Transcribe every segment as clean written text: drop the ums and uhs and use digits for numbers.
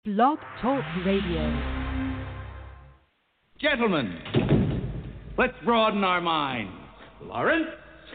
Blog Talk Radio. Gentlemen, let's broaden our minds. Lawrence?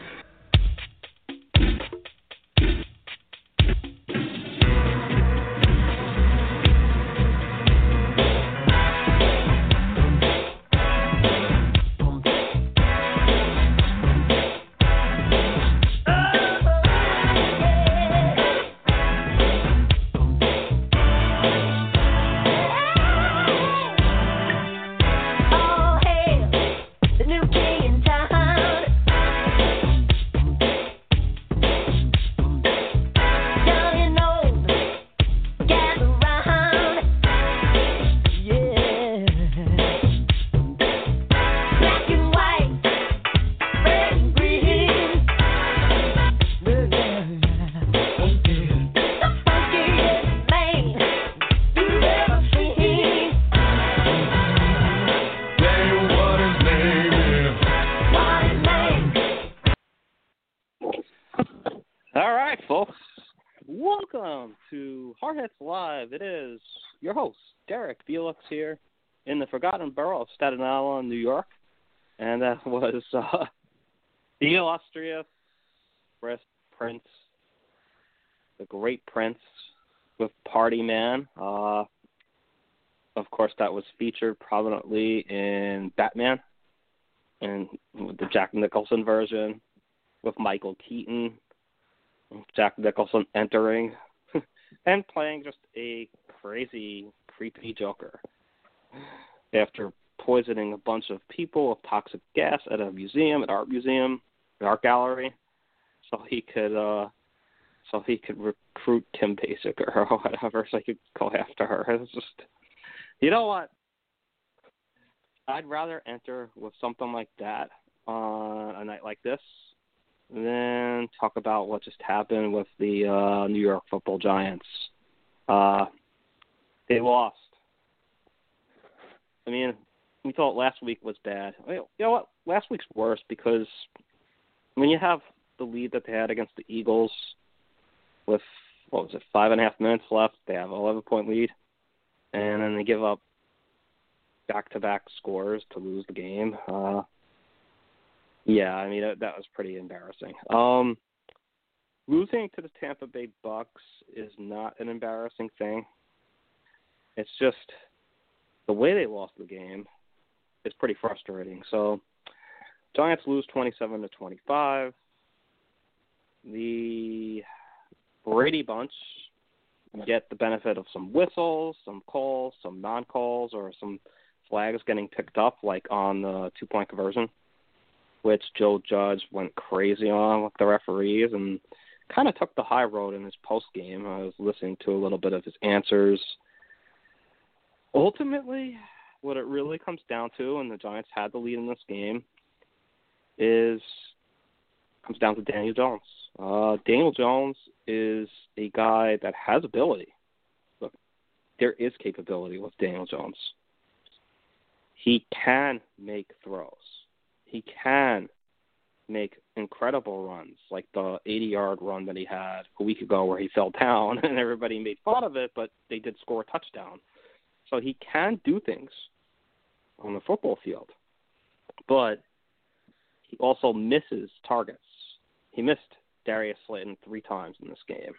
It is your host, Derek Felix, here in the Forgotten Borough of Staten Island, New York. And that was the illustrious Prince, the great Prince with Party Man. Of course, that was featured prominently in Batman and with the Jack Nicholson version with Michael Keaton, Jack Nicholson entering and playing just a crazy, creepy Joker after poisoning a bunch of people with toxic gas at a museum, an art gallery, so he could recruit Kim Basinger or whatever, so he could go after her. It's just, you know what? I'd rather enter with something like that on a night like this then talk about what just happened with the New York Football Giants. They lost. I mean, we thought last week was bad. You know what? Last week's worse because when you have the lead that they had against the Eagles with, 5.5 minutes left, they have an 11-point lead, and then they give up back-to-back scores to lose the game. Yeah, I mean, that was pretty embarrassing. Losing to the Tampa Bay Bucks is not an embarrassing thing. It's just the way they lost the game is pretty frustrating. So, Giants lose 27-25. The Brady Bunch get the benefit of some whistles, some calls, some non-calls, or some flags getting picked up, like on the two-point conversion, which Joe Judge went crazy on with the referees and kind of took the high road in his post-game. I was listening to a little bit of his answers. Ultimately, what it really comes down to, and the Giants had the lead in this game, comes down to Daniel Jones. Daniel Jones is a guy that has ability. Look, there is capability with Daniel Jones. He can make throws. He can make incredible runs, like the 80-yard run that he had a week ago where he fell down and everybody made fun of it, but they did score a touchdown. So he can do things on the football field, but he also misses targets. He missed Darius Slayton 3 times in this game.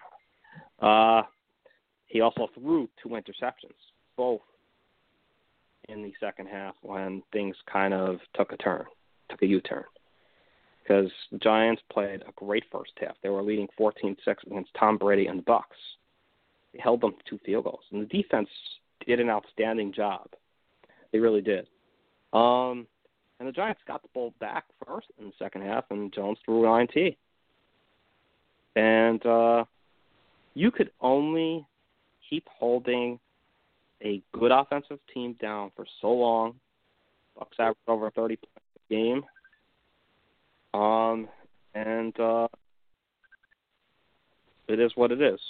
He also threw 2 interceptions, both in the second half when things kind of took a U-turn, because the Giants played a great first half. They were leading 14-6 against Tom Brady and the Bucs. They held them to 2 field goals, and the defense did an outstanding job. They really did. And the Giants got the ball back first in the second half, and Jones threw an INT. And you could only keep holding a good offensive team down for so long. Bucs averaged over 30 points a game. And it is what it is.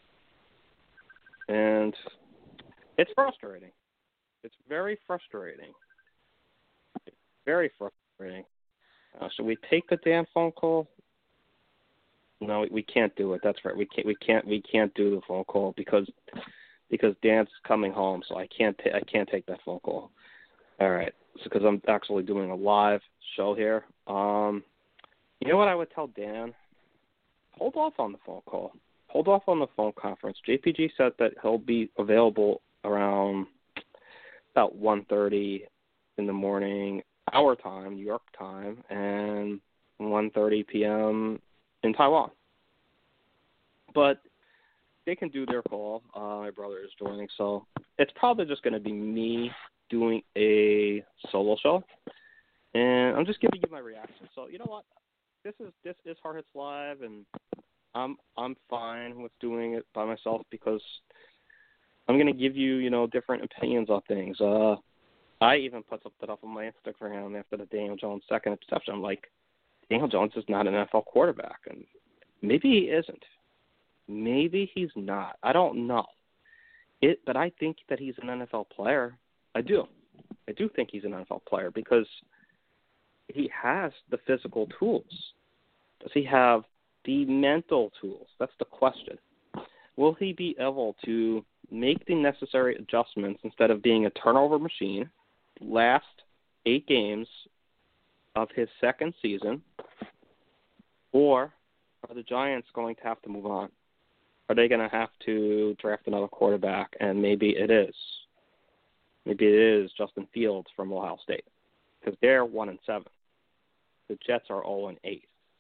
And it's frustrating. It's very frustrating. Very frustrating. Should we take the damn phone call? No, we can't do it. That's right. We can't do the phone call because because Dan's coming home, so I can't take that phone call. All right, so because I'm actually doing a live show here. You know what I would tell Dan? Hold off on the phone call. Hold off on the phone conference. JPG said that he'll be available around about 1:30 in the morning, our time, New York time, and 1:30 p.m. in Taiwan. But they can do their call. My brother is joining, so it's probably just going to be me doing a solo show, and I'm just giving you my reaction. So you know what? This is Hard Hits Live, and I'm fine with doing it by myself because I'm going to give you different opinions on things. I even put something up on my Instagram after the Daniel Jones second interception. I'm like, Daniel Jones is not an NFL quarterback, and maybe he isn't. Maybe he's not. I don't know. But I think that he's an NFL player. I do. I do think he's an NFL player because he has the physical tools. Does he have the mental tools? That's the question. Will he be able to make the necessary adjustments instead of being a turnover machine last 8 games of his second season? Or are the Giants going to have to move on? Are they going to have to draft another quarterback? And maybe it is. Maybe it is Justin Fields from Ohio State because they're 1-7. The Jets are 0-8.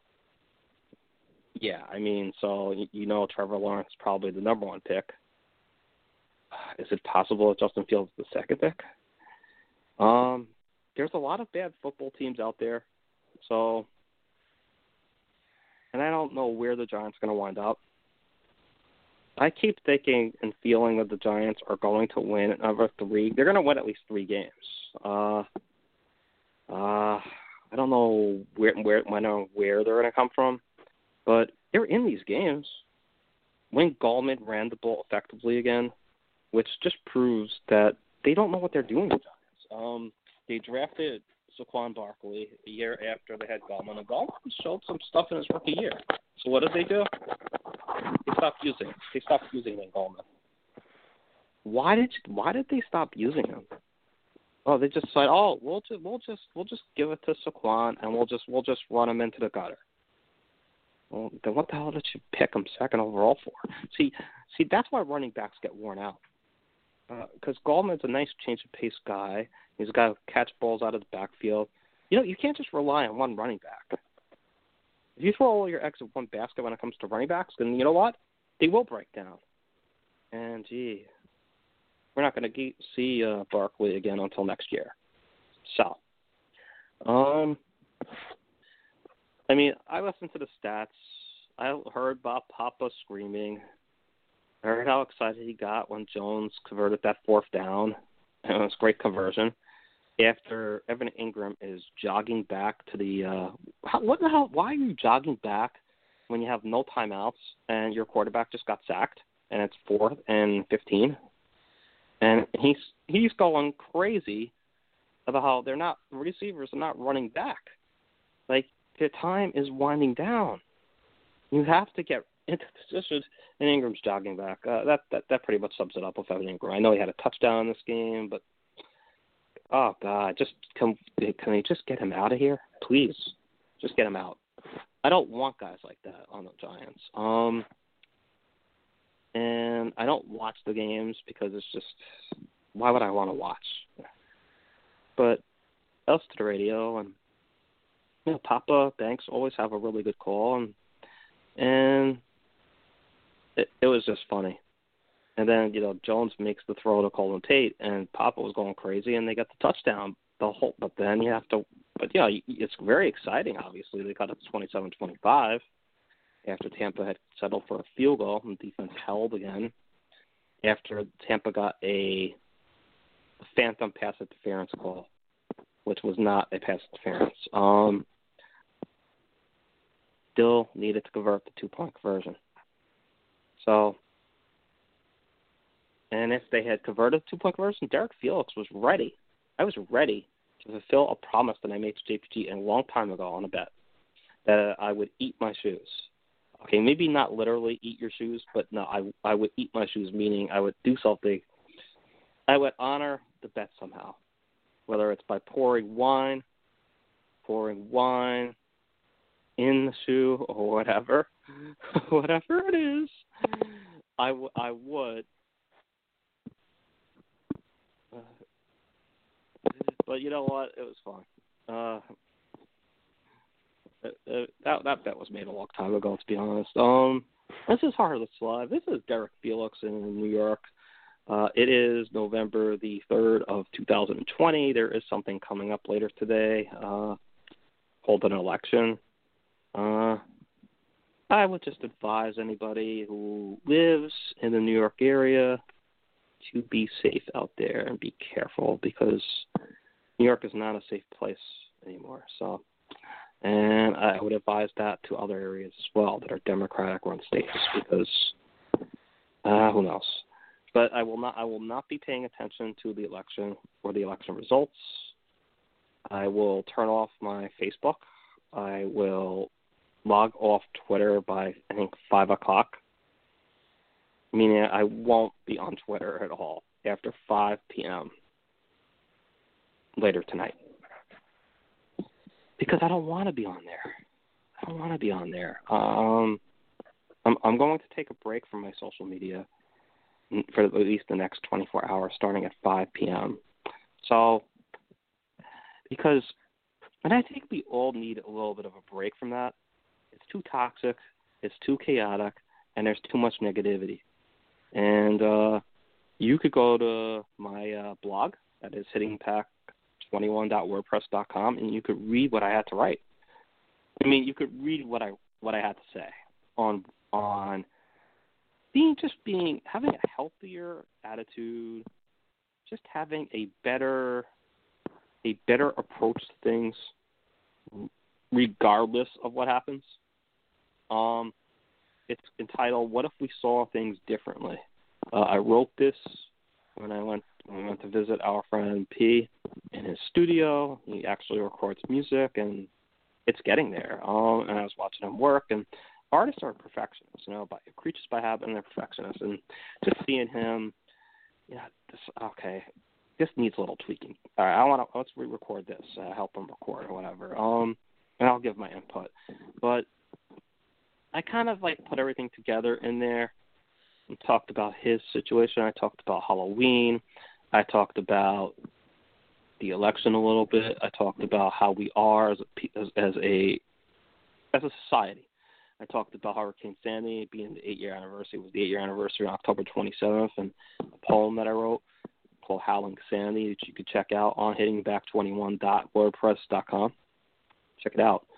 Yeah, I mean, so Trevor Lawrence is probably the number 1 pick. Is it possible that Justin Fields is the second pick? There's a lot of bad football teams out there, so, and I don't know where the Giants are going to wind up. I keep thinking and feeling that the Giants are going to win another 3. They're going to win at least 3 games. I don't know when or where they're going to come from, but they're in these games. When Gallman ran the ball effectively again, which just proves that they don't know what they're doing, the Giants. They drafted Saquon Barkley a year after they had Gallman, and Gallman showed some stuff in his rookie year. So what did they do? They stopped using him, Gallman. Why did they stop using him? Oh, they just said, we'll just give it to Saquon and we'll just run him into the gutter. Well, then what the hell did you pick him second overall for? See, that's why running backs get worn out. Because Gallman's a nice change of pace guy. He's a guy who catch balls out of the backfield. You can't just rely on one running back. If you throw all your eggs in one basket when it comes to running backs, then you know what? They will break down. And, we're not going to see Barkley again until next year. So, I mean, I listened to the stats. I heard Bob Papa screaming. I heard how excited he got when Jones converted that 4th down. And it was a great conversion. After Evan Ingram is jogging back to the what the hell? Why are you jogging back when you have no timeouts and your quarterback just got sacked and it's 4th and 15? And he's going crazy about how the receivers are not running back. Like, their time is winding down. You have to get into position, and Ingram's jogging back. That pretty much sums it up with Evan Ingram. I know he had a touchdown in this game, but oh God, can they just get him out of here, please? Just get him out. I don't want guys like that on the Giants. And I don't watch the games because it's just, why would I want to watch? But else to the radio, and Papa Banks always have a really good call, and it was just funny. And then Jones makes the throw to Golden Tate, and Papa was going crazy, and they got the touchdown. But then you have to, it's very exciting. Obviously, they got it to 27-25 after Tampa had settled for a field goal, and the defense held again. After Tampa got a phantom pass interference call, which was not a pass interference. Still needed to convert the 2-point conversion. So, and if they had converted the 2-point conversion, Derek Felix was ready. I was ready to fulfill a promise that I made to JPG a long time ago on a bet that I would eat my shoes. okay, maybe not literally eat your shoes, but no, I would eat my shoes, meaning I would do something. I would honor the bet somehow, whether it's by pouring wine in the shoe or whatever, whatever it is, I would. But you know what? It was fun. That bet was made a long time ago, to be honest. This is Harless Live. This is Derek Felix in New York. It is November the 3rd of 2020. There is something coming up later today called an election. I would just advise anybody who lives in the New York area to be safe out there and be careful, because New York is not a safe place anymore. So, and I would advise that to other areas as well that are Democratic-run states, because who knows? But I will not be paying attention to the election or the election results. I will turn off my Facebook. I will log off Twitter by, I think, 5 o'clock, meaning I won't be on Twitter at all after 5 p.m. later tonight, because I don't want to be on there. I'm going to take a break from my social media for at least the next 24 hours, starting at 5 p.m. So, because, and I think we all need a little bit of a break from that. It's too toxic, it's too chaotic, and there's too much negativity. And you could go to my blog, that is hittingpack21.wordpress.com, and you could read what I had to write. I mean, you could read what I had to say on having a healthier attitude, just having a better approach to things, regardless of what happens. It's entitled "What If We Saw Things Differently." I wrote this when we went to visit our friend P in his studio. He actually records music, and it's getting there. And I was watching him work, and artists are perfectionists, creatures by habit, and they're perfectionists. And just seeing him, this needs a little tweaking. All right, let's re-record this, help him record or whatever. And I'll give my input. But I kind of put everything together in there and talked about his situation. I talked about Halloween. I talked about the election a little bit. I talked about how we are as a society. I talked about Hurricane Sandy being the 8-year anniversary. It was the 8-year anniversary on October 27th, and a poem that I wrote called Howling Sandy that you could check out on hittingback21.wordpress.com. Check it out.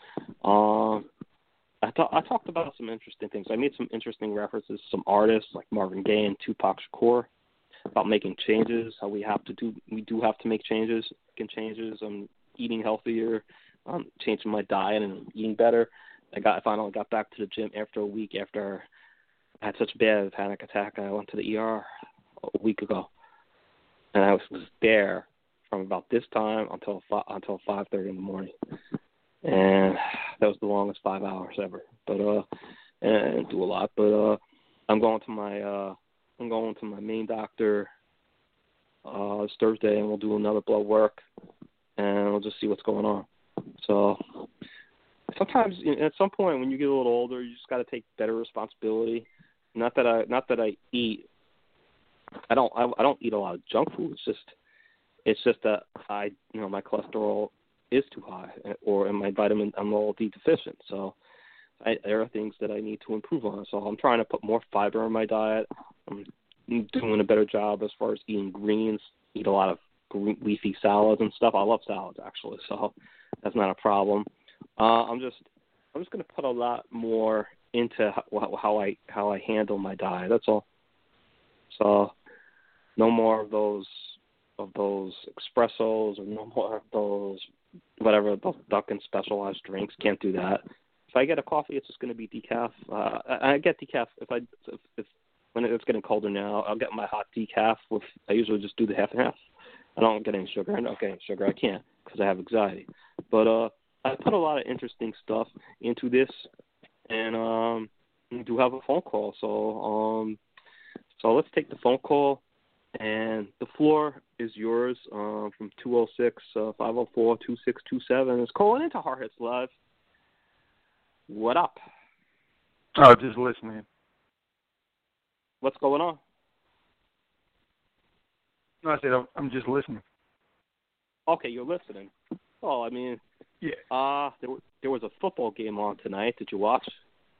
I talked about some interesting things. I made some interesting references to some artists like Marvin Gaye and Tupac Shakur about making changes, how we do have to make changes, eating healthier, changing my diet and eating better. I finally got back to the gym after a week after I had such a bad panic attack. I went to the ER a week ago, and I was there from about this time until 5:30 in the morning, and that was the longest 5 hours ever. But and do a lot. But I'm going to my main doctor this Thursday, and we'll do another blood work, and we'll just see what's going on. So sometimes, at some point, when you get a little older, you just got to take better responsibility. Not that I eat. I don't eat a lot of junk food. It's just that my cholesterol is too high, and my vitamin, I'm all D deficient. So there are things that I need to improve on. So I'm trying to put more fiber in my diet. I'm doing a better job as far as eating greens. Eat a lot of leafy salads and stuff. I love salads, actually, so that's not a problem. I'm just going to put a lot more into how I handle my diet. That's all. So no more of those espressos, or no more of those Dunkin' specialized drinks. Can't do that. If I get a coffee, it's just going to be decaf. I get decaf if when it's getting colder now. I'll get my hot decaf. I usually just do the half and half. I don't get any sugar. I don't get any sugar. I can't because I have anxiety. But I put a lot of interesting stuff into this, and we do have a phone call. So let's take the phone call, and the floor is yours from 206-504-2627. It's calling into Hard Hits Live. What up? Oh, just listening. What's going on? No, I said I'm just listening. Okay, you're listening. Oh, I mean, yeah. There was a football game on tonight. Did you watch?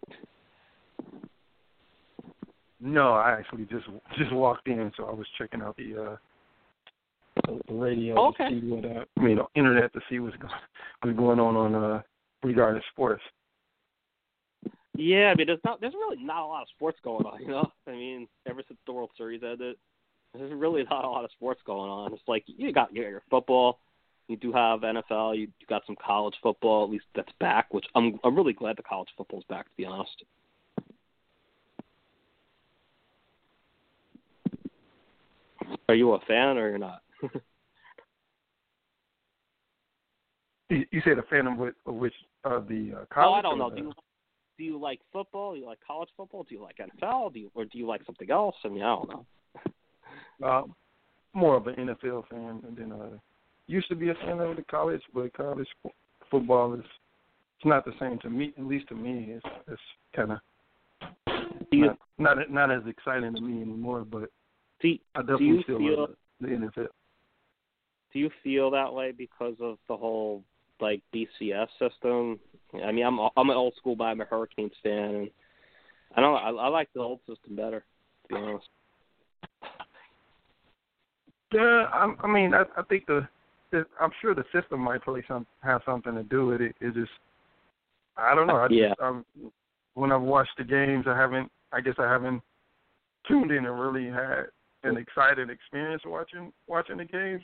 No, I actually just walked in, so I was checking out the radio to see what the internet to see what's going on regarding sports. Yeah, I mean, there's really not a lot of sports going on, you know. I mean, ever since the World Series ended, there's really not a lot of sports going on. It's like you got your football, you do have NFL, you got some college football, at least that's back, which I'm really glad the college football's back, to be honest. Are you a fan or you're not? You said a fan of which the college? Oh, I don't know. Do you like football? Do you like college football? Do you like NFL? Do you like something else? I mean, I don't know. More of an NFL fan, and then used to be a fan of the college, but college football it's not the same to me. At least to me, it's kind of not as exciting to me anymore. But I definitely still love the NFL. Do you feel that way because of the whole like BCS system? I mean, I'm an old school guy. I'm a Hurricanes fan, and I don't know. I like the old system better, to be honest. Yeah, I mean, I think I'm sure the system might have something to do with it. It's just, I don't know. When I've watched the games, I haven't tuned in and really had an excited experience watching the games.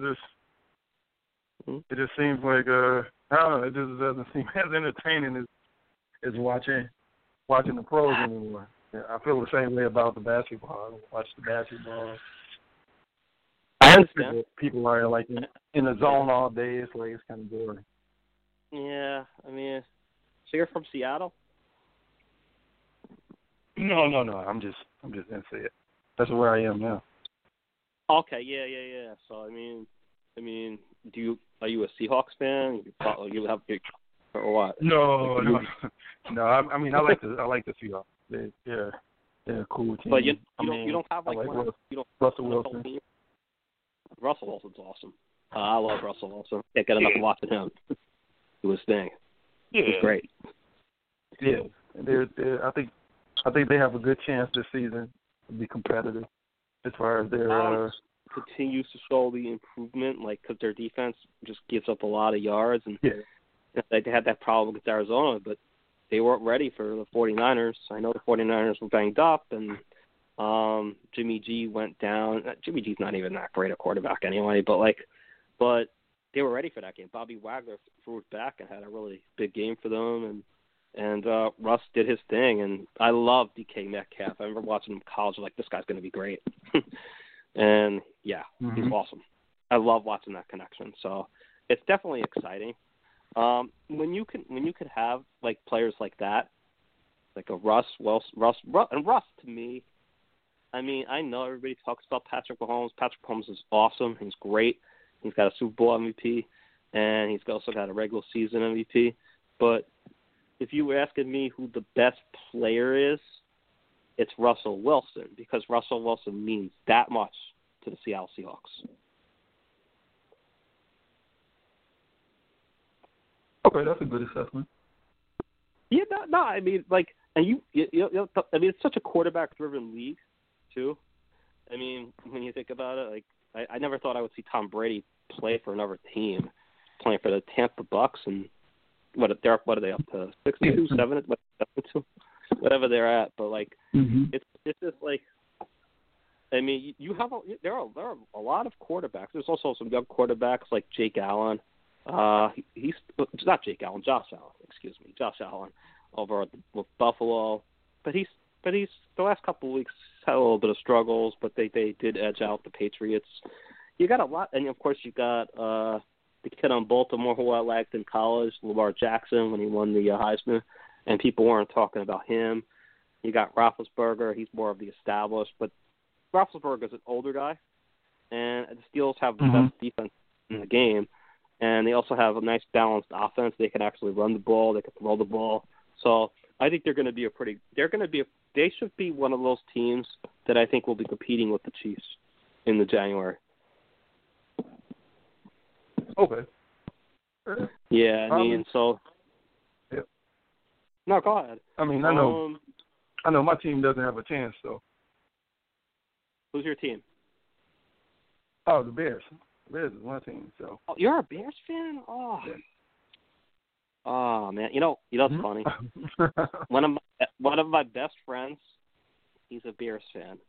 It just seems like I don't know. It just doesn't seem as entertaining as watching the pros anymore. Yeah, I feel the same way about the basketball. I don't watch the basketball. I understand. People are like in the zone all day. It's like it's kind of boring. Yeah, I mean, so you're from Seattle? No. I'm just in Seattle. That's where I am now. Okay, yeah. So I mean, are you a Seahawks fan? You have or what? No. I mean, I like the Seahawks. They're a cool team. But you don't have like Russell Wilson. Russell Wilson's awesome. I love Russell Wilson. Can't get enough of watching him. Do his thing. Yeah, he's great. Yeah, I think they have a good chance this season to be competitive as far as their continues to show the improvement, like because their defense just gives up a lot of yards, and they had that problem against Arizona, but they weren't ready for the 49ers. I know the 49ers were banged up, and Jimmy G went down. Jimmy G's not even that great a quarterback anyway, but they were ready for that game. Bobby Wagner threw it back and had a really big game for them, and Russ did his thing. And I love DK Metcalf. I remember watching him in college. Like, this guy's going to be great. And he's awesome. I love watching that connection. So it's definitely exciting. When you could have like players like that, like a Russ to me. I mean, I know everybody talks about Patrick Mahomes. Patrick Mahomes is awesome. He's great. He's got a Super Bowl MVP, and he's also got a regular season MVP. But if you were asking me who the best player is, it's Russell Wilson, because Russell Wilson means that much to the Seattle Seahawks. Okay, that's a good assessment. Yeah, no, I mean, like, and I mean, it's such a quarterback-driven league, too. I mean, when you think about it, like, I never thought I would see Tom Brady play for another team, playing for the Tampa Bucks, and what are they up to? 62, 72, whatever they're at. But like, it's just like, I mean, there are a lot of quarterbacks. There's also some young quarterbacks like Jake Allen. He's not Jake Allen, Josh Allen over with Buffalo. But he's the last couple of weeks had a little bit of struggles, but they did edge out the Patriots. You got a lot, and of course you got the kid on Baltimore who I liked in college, Lamar Jackson, when he won the Heisman, and people weren't talking about him. You got Roethlisberger. He's more of the established, but Roethlisberger's an older guy, and the Steelers have the best defense in the game, and they also have a nice balanced offense. They can actually run the ball. They can throw the ball. So I think they're going to be they should be one of those teams that I think will be competing with the Chiefs in the January. Okay. Yeah, I mean, so. Yeah. No, go ahead. I mean, I know my team doesn't have a chance, so. Who's your team? Oh, the Bears. The Bears is my team, so. Oh, you're a Bears fan? Oh. Yeah. Oh man, you know it's funny. One of my best friends, he's a Bears fan.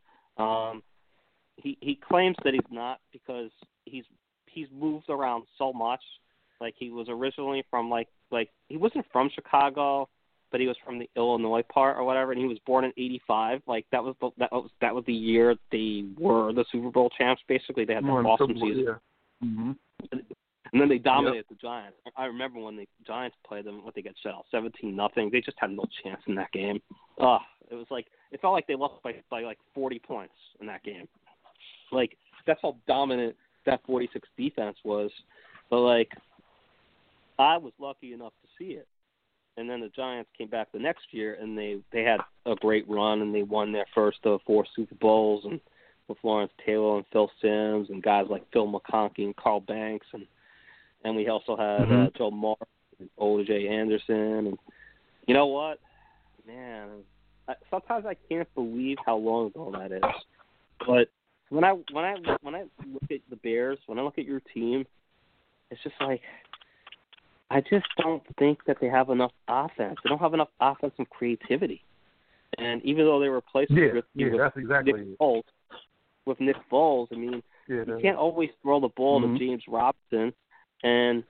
He claims that he's not because he's moved around so much. Like he was originally from like he wasn't from Chicago, but he was from the Illinois part or whatever, and he was born in '85. Like that was the year they were the Super Bowl champs. Basically, they had the awesome season. Yeah. Mm-hmm. And then they dominated the Giants. I remember when the Giants played them, what they get shut out 17-0. They just had no chance in that game. It felt like they lost by like 40 points in that game. Like that's how dominant that 46 defense was. But like I was lucky enough to see it. And then the Giants came back the next year and they had a great run and they won their first of 4 Super Bowls and with Lawrence Taylor and Phil Simms and guys like Phil McConkey and Carl Banks and we also had Joe Moore and O.J. Anderson. And you know what? Man, sometimes I can't believe how long ago that is. But when I look at the Bears, when I look at your team, it's just like I just don't think that they have enough offense. They don't have enough offensive creativity. And even though they replaced with that's exactly Nick Foles, I mean, you can't always throw the ball to James Robinson. And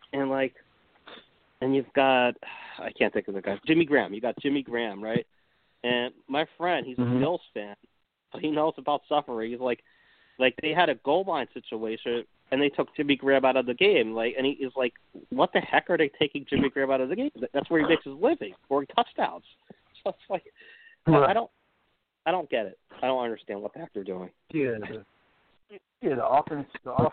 you've got, I can't think of the guy, Jimmy Graham. You got Jimmy Graham, right? And my friend, he's a Bills fan, but he knows about suffering. He's like they had a goal line situation, and they took Jimmy Graham out of the game. And he is like, what the heck are they taking Jimmy Graham out of the game? That's where he makes his living, scoring touchdowns. So it's like, I don't get it. I don't understand what the heck they're doing. The offense.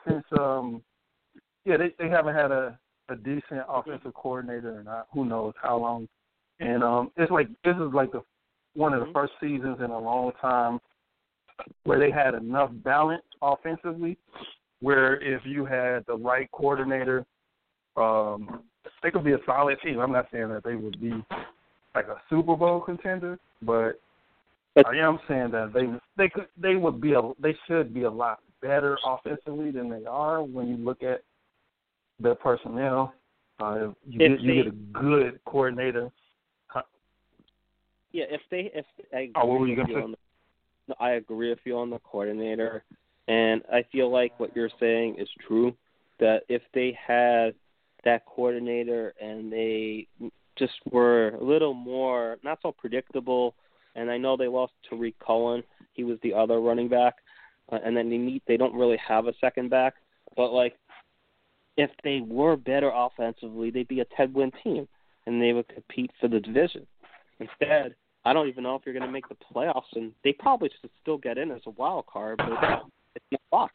They haven't had a decent offensive coordinator in who knows how long. And it's like this is like one of the first seasons in a long time where they had enough balance offensively where if you had the right coordinator, they could be a solid team. I'm not saying that they would be like a Super Bowl contender, but I am saying that they should be a lot better offensively than they are when you look at their personnel. You get a good coordinator. Yeah, what were you going to say? I agree with you on the coordinator, and I feel like what you're saying is true, that if they had that coordinator and they just were a little more, not so predictable, and I know they lost Tariq Cohen. He was the other running back, and then they don't really have a second back, but like if they were better offensively, they'd be a 10-win team, and they would compete for the division. Instead, I don't even know if you're going to make the playoffs, and they probably should still get in as a wild card, but it's not luck.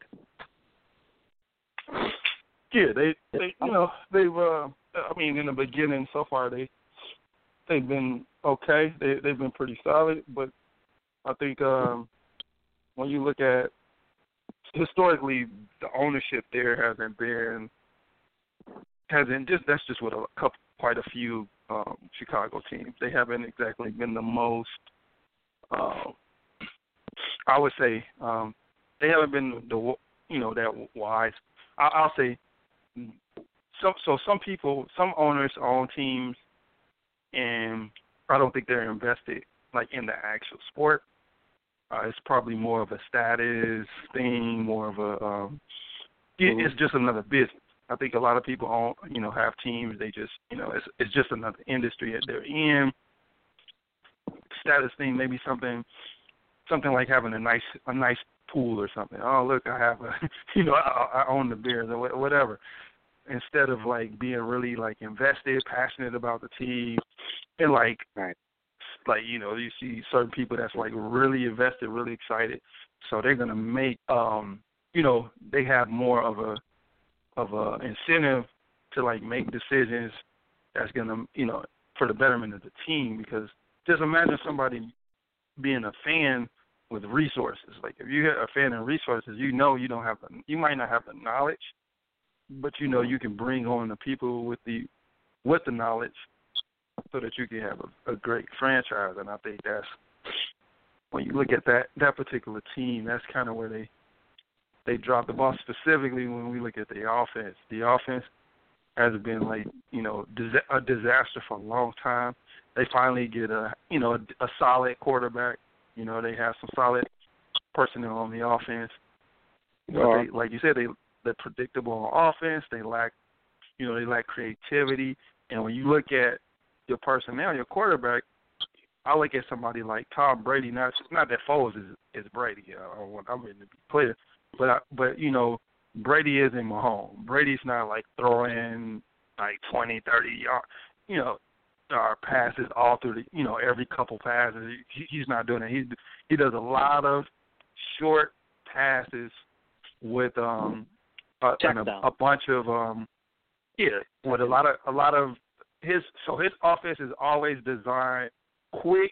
Yeah, they've I mean, in the beginning so far they've been okay. They've been pretty solid, but I think when you look at historically, the ownership there that's just with quite a few Chicago teams. They haven't exactly been the most, I would say, they haven't been that wise. I'll say, so some owners own teams, and I don't think they're invested like in the actual sport. It's probably more of a status thing, more of a, it's just another business. I think a lot of people have teams. They just, it's just another industry that they're in. Status thing, maybe something like having a nice pool or something. Oh, look, I have I own the Bears or whatever. Instead of like being really like invested, passionate about the team, and like like, you know, you see certain people that's like really invested, really excited, so they're gonna make, you know, they have more of a incentive to like make decisions that's gonna, you know, for the betterment of the team. Because just imagine somebody being a fan with resources. Like if you're a fan of resources, you know you might not have the knowledge, but you know you can bring on the people with the knowledge so that you can have a great franchise. And I think that's, when you look at that particular team, that's kind of where they dropped the ball, specifically when we look at the offense. The offense has been like, you know, a disaster for a long time. They finally get a solid quarterback. You know, they have some solid personnel on the offense. But like you said, they're predictable on offense. They lack creativity. And when you look at your personnel, your quarterback, I look at somebody like Tom Brady. Not that Foles is Brady. I'm ready to be clear, but you know, Brady isn't Mahomes. Brady's not like throwing like 20, 30 yards, you know, passes all through the, you know, every couple passes. He's not doing it. He does a lot of short passes with a bunch of with a lot of his offense is always designed quick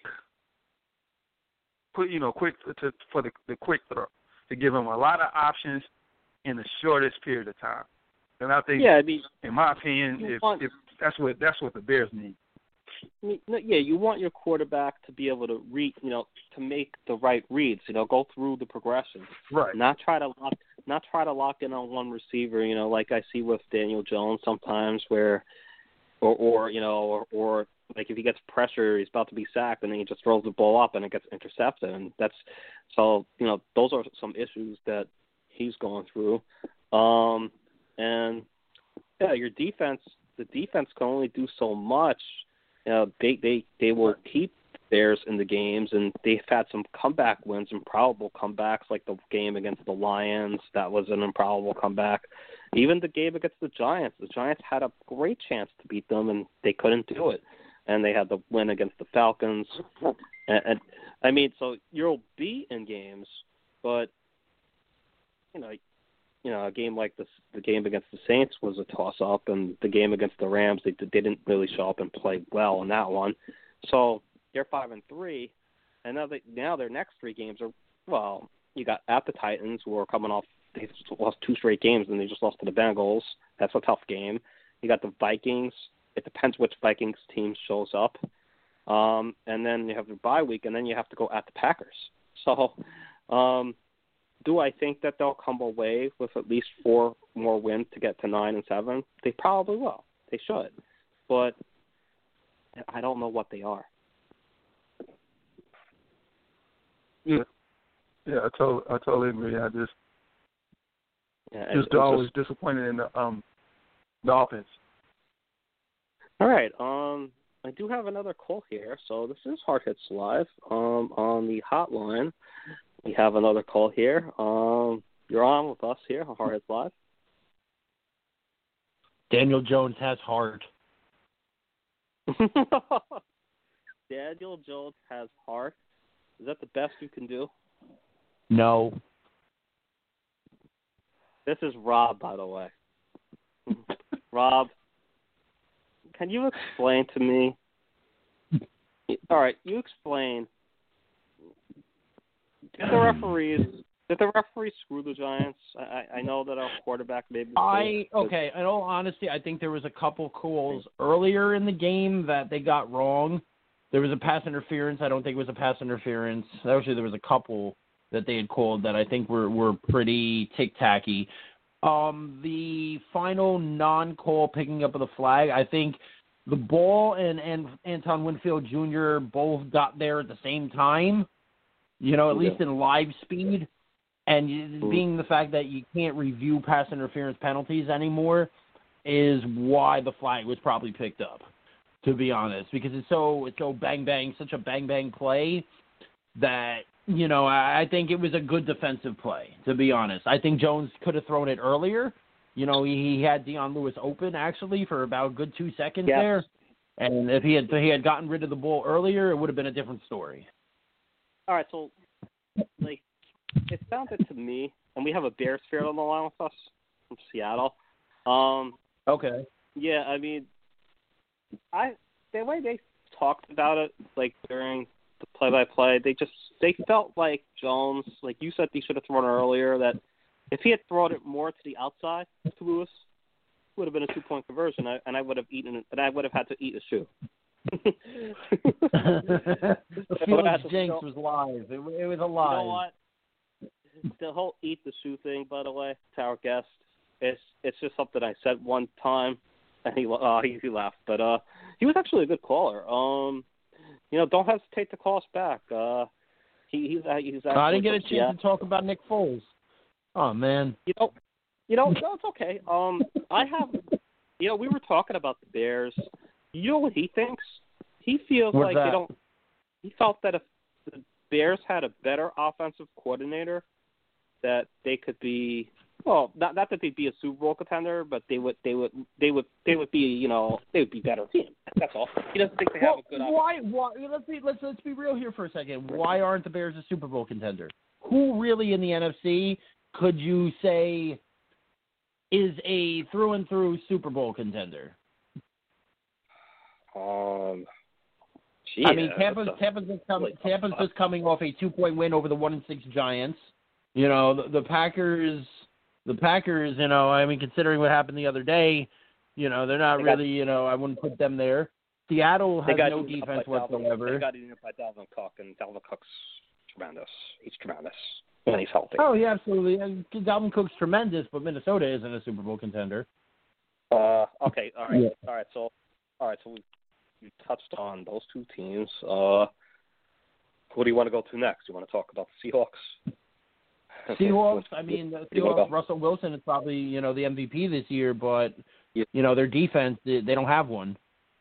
for the quick throw, to give him a lot of options in the shortest period of time. And I think, in my opinion, if that's what the Bears need. Yeah, you want your quarterback to be able to read, you know, to make the right reads. You know, go through the progression. Right. Not try to lock in on one receiver. You know, like I see with Daniel Jones sometimes, where, or like if he gets pressure, he's about to be sacked, and then he just throws the ball up and it gets intercepted. And that's, so, you know, those are some issues that he's going through. And yeah, your defense, the defense can only do so much. You know, they will keep Bears in the games, and they've had some comeback wins, improbable comebacks, like the game against the Lions. That was an improbable comeback. Even the game against the Giants had a great chance to beat them, and they couldn't do it. And they had the win against the Falcons. And I mean, so you'll be in games, but you know, a game like this, the game against the Saints was a toss-up, and the game against the Rams, they didn't really show up and play well in that one. So they're 5-3, and now their next three games are, well, you got at the Titans, who are coming off, they just lost 2 straight games, and they just lost to the Bengals. That's a tough game. You got the Vikings. It depends which Vikings team shows up. And then you have the bye week, and then you have to go at the Packers. So, do I think that they'll come away with at least 4 more wins to get to 9-7? They probably will. They should. But I don't know what they are. Yeah, I totally agree. I just always disappointed in the offense. All right. I do have another call here. So this is Hard Hits Live. On the hotline, we have another call here. You're on with us here on Hard Hits Live. Daniel Jones has heart. Daniel Jones has heart. Is that the best you can do? No. This is Rob, by the way. Rob, can you explain to me? All right, you explain. Did the referees screw the Giants? I know that our quarterback made mistakes. In all honesty, I think there was a couple calls earlier in the game that they got wrong. There was a pass interference. I don't think it was a pass interference. Actually, there was a couple that they had called that I think were pretty tic-tacky. The final non-call picking up of the flag, I think the ball and Anton Winfield Jr. both got there at the same time, you know, at least in live speed. And being the fact that you can't review pass interference penalties anymore is why the flag was probably picked up, to be honest, because it's so bang-bang, such a bang-bang play that, you know, I think it was a good defensive play, to be honest. I think Jones could have thrown it earlier. You know, he had Dion Lewis open, actually, for about a good 2 seconds there. And if he had gotten rid of the ball earlier, it would have been a different story. All right, so like it sounded to me, and we have a Bears fan on the line with us from Seattle. Okay. Yeah, I mean, the way they talked about it, like during the play-by-play, they felt like Jones, like you said, he should have thrown it earlier. That if he had thrown it more to the outside to Lewis, it would have been a 2-point conversion, and I would have had to eat a shoe. Felix Jinx was live. It was a lie. You know what? The whole eat the shoe thing, by the way, to our guest, it's just something I said one time, and he laughed. But he was actually a good caller. Don't hesitate to call us back. He's I didn't get a chance to talk about Nick Foles. Oh man. No, it's okay. We were talking about the Bears. You know what he thinks? He feels What's like that? He felt that if the Bears had a better offensive coordinator, that they could be not that they'd be a Super Bowl contender, but they would be they would be better team. That's all. He doesn't think they have a good offense. Why? Let's be real here for a second. Why aren't the Bears a Super Bowl contender? Who really in the NFC could you say is a through and through Super Bowl contender? I mean, Tampa's just coming off a 2-point win over the 1-6 Giants. The Packers. I mean, considering what happened the other day, they're not really. I wouldn't put them there. Seattle has no defense whatsoever. They got eaten up by Dalvin Cook, and Dalvin Cook's tremendous. He's tremendous, and he's healthy. Oh yeah, absolutely. And Dalvin Cook's tremendous, but Minnesota isn't a Super Bowl contender. Okay. All right. Yeah. All right. So we touched on those two teams. What do you want to go to next? You want to talk about the Seahawks? Seahawks. I mean, the Seahawks. Russell Wilson is probably the MVP this year, but their defense they don't have one.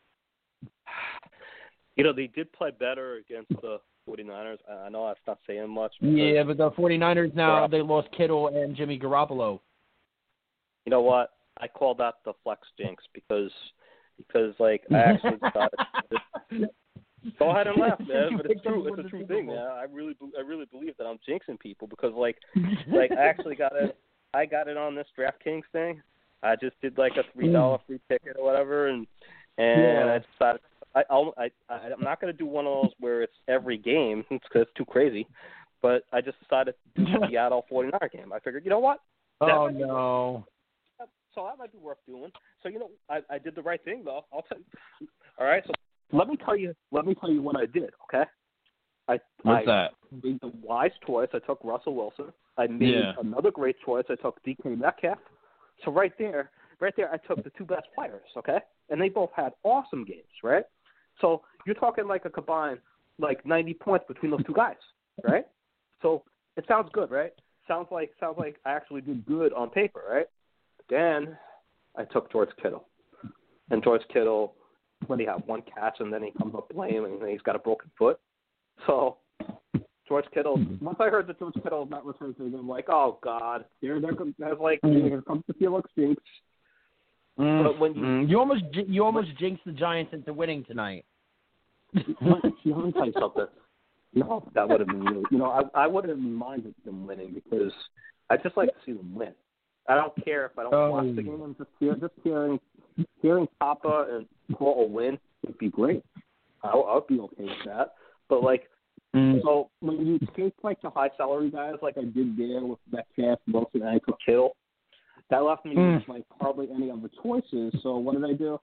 They did play better against the 49ers. I know that's not saying much. Yeah, but the 49ers now they lost Kittle and Jimmy Garoppolo. You know what? I call that the flex jinx because like I actually thought. Go ahead and laugh, man. But it's true. It's a true thing, man. I really believe that I'm jinxing people because like I actually got it. I got it on this DraftKings thing. I just did like a $3 free ticket or whatever, and I decided I'm not going to do one of those where it's every game because it's too crazy. But I just decided to do the Seattle 49er game. I figured, you know what? Oh no. So that might be worth doing. So I did the right thing though. I'll tell you. All right. So let me tell you what I did. Okay. What's that? Made the wise choice. I took Russell Wilson. I made another great choice. I took DK Metcalf. So right there, I took the two best players. Okay, and they both had awesome games. Right. So you're talking like a combined like 90 points between those two guys. Right. So it sounds good, right? Sounds like I actually did good on paper, right? Then I took George Kittle. And George Kittle, when he had one catch and then he comes up lame and he's got a broken foot. So George Kittle, once I heard that George Kittle is not returning to them, I'm like, oh God, here comes the Felix Jinx. But when you almost jinxed the Giants into winning tonight. Let me tell you something. No, that would have been really. I wouldn't have minded them winning because I just like to see them win. I don't care if I don't watch the game. Just hearing Papa and Paul win would be great. I would be okay with that. But so when you take like the high salary guys, like I did there with Metcalf, Wilson, and I took Kittle, that left me with like hardly any other choices. So what did I do?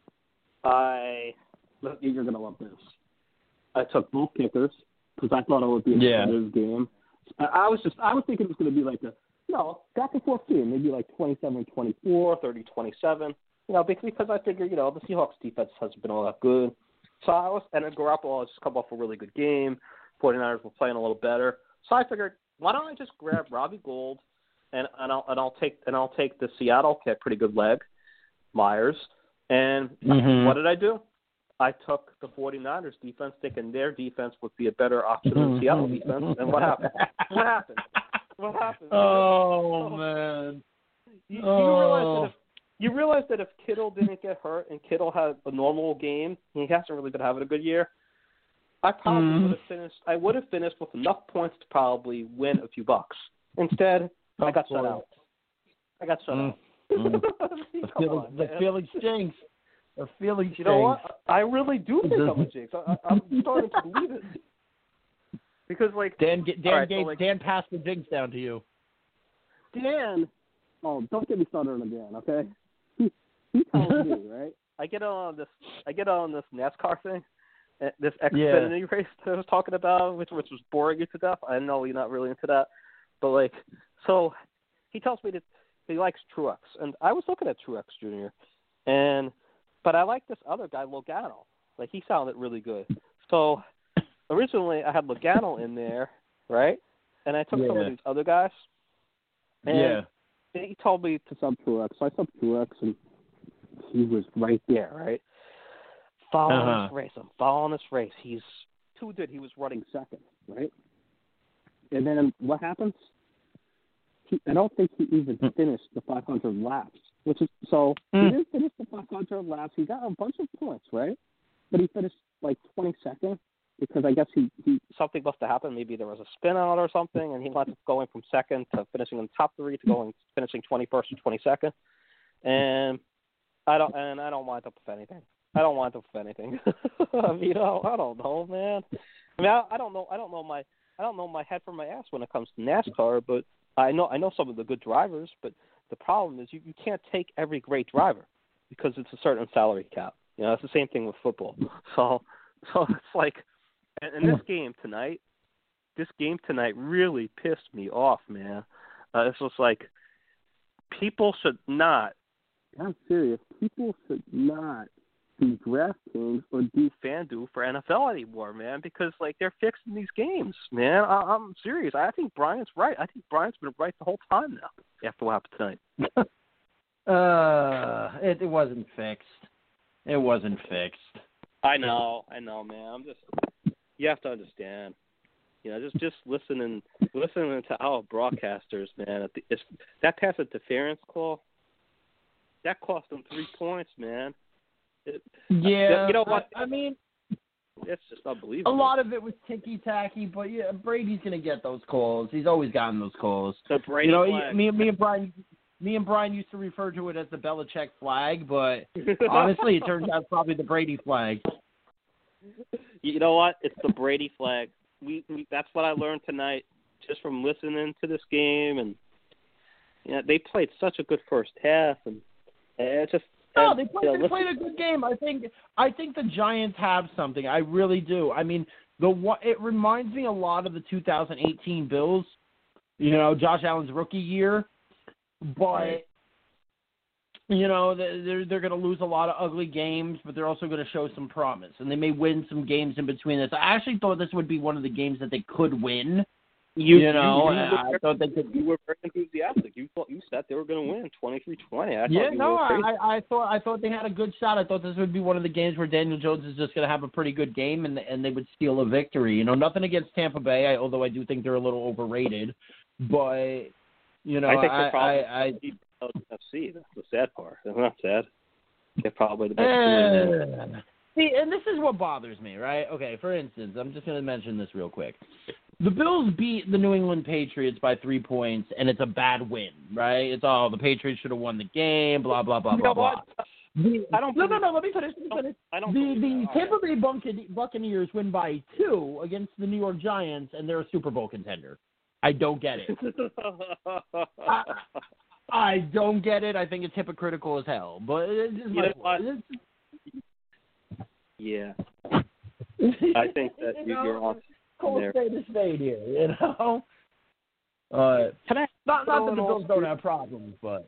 You're gonna love this. I took both kickers because I thought it would be a competitive game. I was thinking it was going to be like back and forth game, maybe like 27-24, 30-27. Because I figured the Seahawks defense hasn't been all that good. So and then Garoppolo has just come off a really good game. 49ers were playing a little better. So I figured, why don't I just grab Robbie Gould and I'll take the Seattle kid, pretty good leg, Myers. And what did I do? I took the 49ers defense, thinking their defense would be a better option than Seattle defense. And what happened? What happened? Oh, man. You you realize that if Kittle didn't get hurt and Kittle had a normal game, he hasn't really been having a good year. I probably would have finished. I would have finished with enough points to probably win a few bucks. Instead, I got shut out. The feeling stinks. The feeling stinks. You know what? I really do think I'm a jinx. I'm starting to believe it. Because Dan passed the jinx down to you. Dan, don't get me started on Dan, okay? He tells me, right? I get on this NASCAR thing, this Xfinity race that I was talking about, which was boring you to death. I know you're not really into that, but so he tells me that he likes Truex, and I was looking at Truex Jr. But I like this other guy, Logano. He sounded really good. So originally I had Logano in there, right? And I took some of these other guys. And he told me to sub Truex. So I subbed Truex, and he was right there, right? Following this race. I'm following this race. He's too good. He was running second, right? And then what happens? I don't think he even finished the 500 laps, he didn't finish the 500 laps. He got a bunch of points, right? But he finished 22nd because I guess he something must have happened. Maybe there was a spin out or something, and he ended up going from second to finishing in the top three to finishing 21st or 22nd. And I don't wind up with anything. I don't know, man. I mean, I don't know my head from my ass when it comes to NASCAR, but I know some of the good drivers, but the problem is you can't take every great driver because it's a certain salary cap. It's the same thing with football. So it's and this game tonight really pissed me off, man. It's just people should not. I'm serious. People should not do DraftKings or do FanDuel for NFL anymore, man, because they're fixing these games, man. I'm serious. I think Brian's right. I think Brian's been right the whole time now after what happened tonight. It wasn't fixed. It wasn't fixed. I know, man. You have to understand. Just listening to our broadcasters, man. That pass interference call, that cost them 3 points, man. You know what? I mean, it's just unbelievable. A lot of it was ticky-tacky, but Brady's going to get those calls. He's always gotten those calls. The Brady flag. Me and Brian used to refer to it as the Belichick flag, but honestly, it turns out it's probably the Brady flag. You know what? It's the Brady flag. We that's what I learned tonight just from listening to this game, and they played such a good first half, and it's just. No, they played a good game. I think the Giants have something. I really do. I mean, it reminds me a lot of the 2018 Bills. Josh Allen's rookie year, but they're going to lose a lot of ugly games, but they're also going to show some promise, and they may win some games in between this. I actually thought this would be one of the games that they could win. I thought they could. You were very enthusiastic. You said they were going to win 23-20. I thought they had a good shot. I thought this would be one of the games where Daniel Jones is just going to have a pretty good game, and they would steal a victory. Nothing against Tampa Bay, although I do think they're a little overrated. But I think they're probably FC. That's the sad part. It's not sad. They're probably the best. See, and this is what bothers me, right? Okay, for instance, I'm just going to mention this real quick. The Bills beat the New England Patriots by 3 points, and it's a bad win, right? It's the Patriots should have won the game, blah, blah, blah, blah, blah. Let me finish. The Tampa Bay Buccaneers win by 2 against the New York Giants, and they're a Super Bowl contender. I don't get it. I don't get it. I think it's hypocritical as hell. But yeah. I think that you're on. Spade is spade here, Not that the Bills don't have problems, but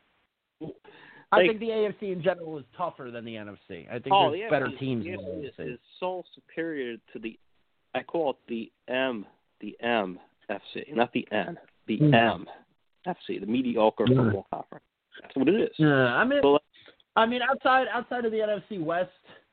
I think the AFC in general is tougher than the NFC. I think there's better teams in the AFC. Is so superior to I call it the MFC, not the N, the MFC, the mediocre football conference. That's what it is. I mean, outside of the NFC West.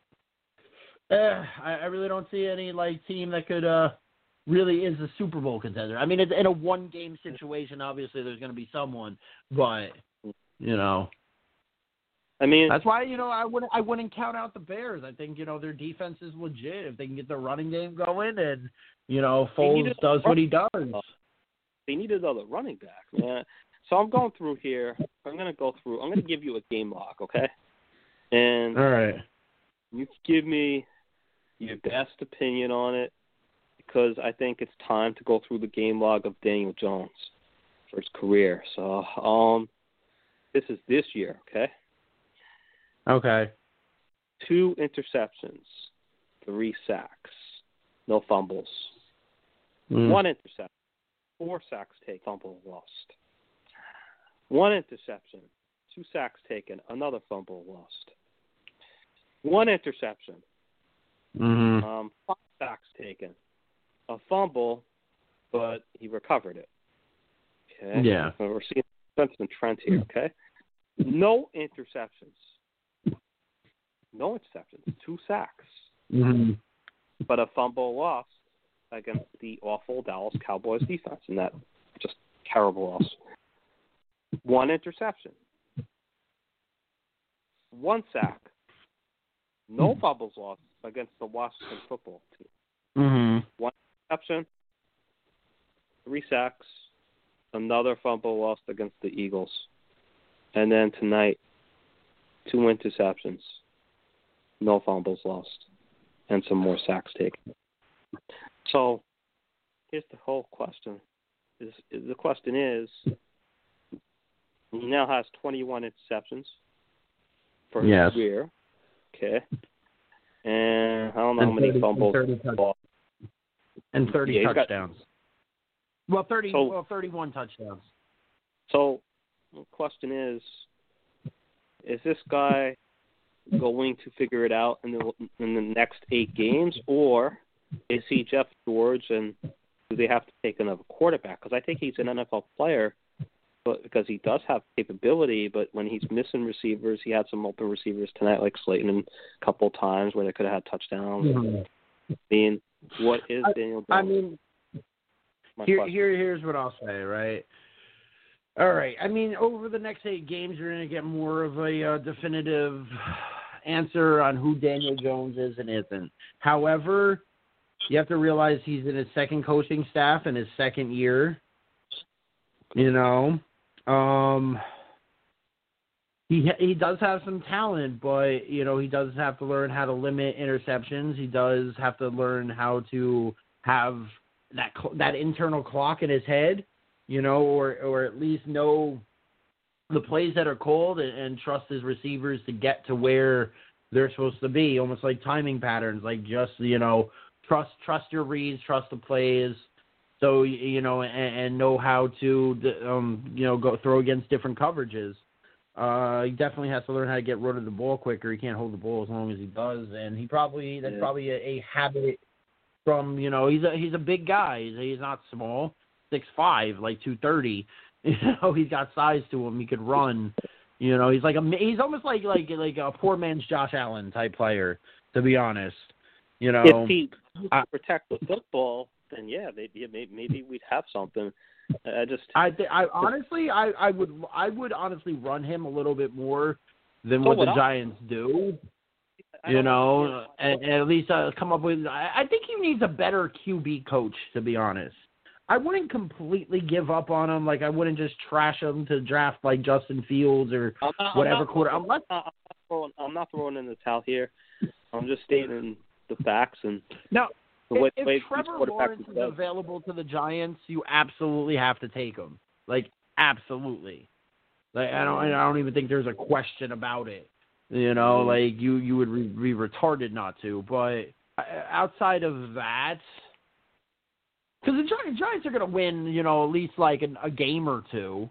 I really don't see any team that could really is a Super Bowl contender. I mean, it's in a one-game situation. Obviously, there's going to be someone, but I mean, that's why I wouldn't count out the Bears. I think their defense is legit if they can get their running game going, and Foles does what he does. They need another running back, man. So I'm going through here. I'm going to give you a game log, okay? And all right, you give me your best opinion on it, because I think it's time to go through the game log of Daniel Jones for his career. So this is this year, okay? Okay. 2 interceptions, 3 sacks, no fumbles. 1 interception, 4 sacks taken, fumble lost. 1 interception, 2 sacks taken, another fumble lost. 1 interception, 5 sacks taken, a fumble, but he recovered it. Okay. Yeah. So we're seeing a constant trend here. Okay. No interceptions. 2 sacks. But a fumble lost against the awful Dallas Cowboys defense, and that just terrible loss. 1 interception. 1 sack. No fumbles lost against the Washington football team. 1 interception. 3 sacks. Another fumble lost against the Eagles. And then tonight, 2 interceptions. No fumbles lost. And some more sacks taken. So, here's the whole question. The question is, he now has 21 interceptions for his career. Okay. And I don't know how many fumbles. And 30 touchdowns. 31 touchdowns. So, the question is this guy going to figure it out in the next 8 games, or is he Jeff George and do they have to take another quarterback? Because I think he's an NFL player, but because he does have capability, but when he's missing receivers, he had some open receivers tonight, like Slayton, a couple of times where they could have had touchdowns. I mean, what is Daniel Jones? Here's what I'll say, right? All right. I mean, over the next 8 games, you're going to get more of a definitive answer on who Daniel Jones is and isn't. However, you have to realize he's in his second coaching staff in his second year. He does have some talent, but he does have to learn how to limit interceptions. He does have to learn how to have that internal clock in his head, or at least know the plays that are called and trust his receivers to get to where they're supposed to be, almost like timing patterns, like just, trust your reads, trust the plays. So, and know how to, go throw against different coverages. He definitely has to learn how to get rid of the ball quicker. He can't hold the ball as long as he does. And that's probably a habit from, he's a big guy. He's not small, 6'5", like 230. He's got size to him. He could run. He's almost like a poor man's Josh Allen type player, to be honest. If he protect the football, then maybe we'd have something. I would honestly run him a little bit more than what the Giants do. And at least come up with. I think he needs a better QB coach, to be honest. I wouldn't completely give up on him. Like, I wouldn't just trash him to draft like Justin Fields or whatever quarter. I'm not throwing in the towel here. I'm just stating the facts and no. If Trevor Lawrence is available to the Giants, you absolutely have to take him. Like, absolutely. Like, I don't even think there's a question about it. Like you would be retarded not to. But outside of that, because the Giants are going to win, at least like a game or two.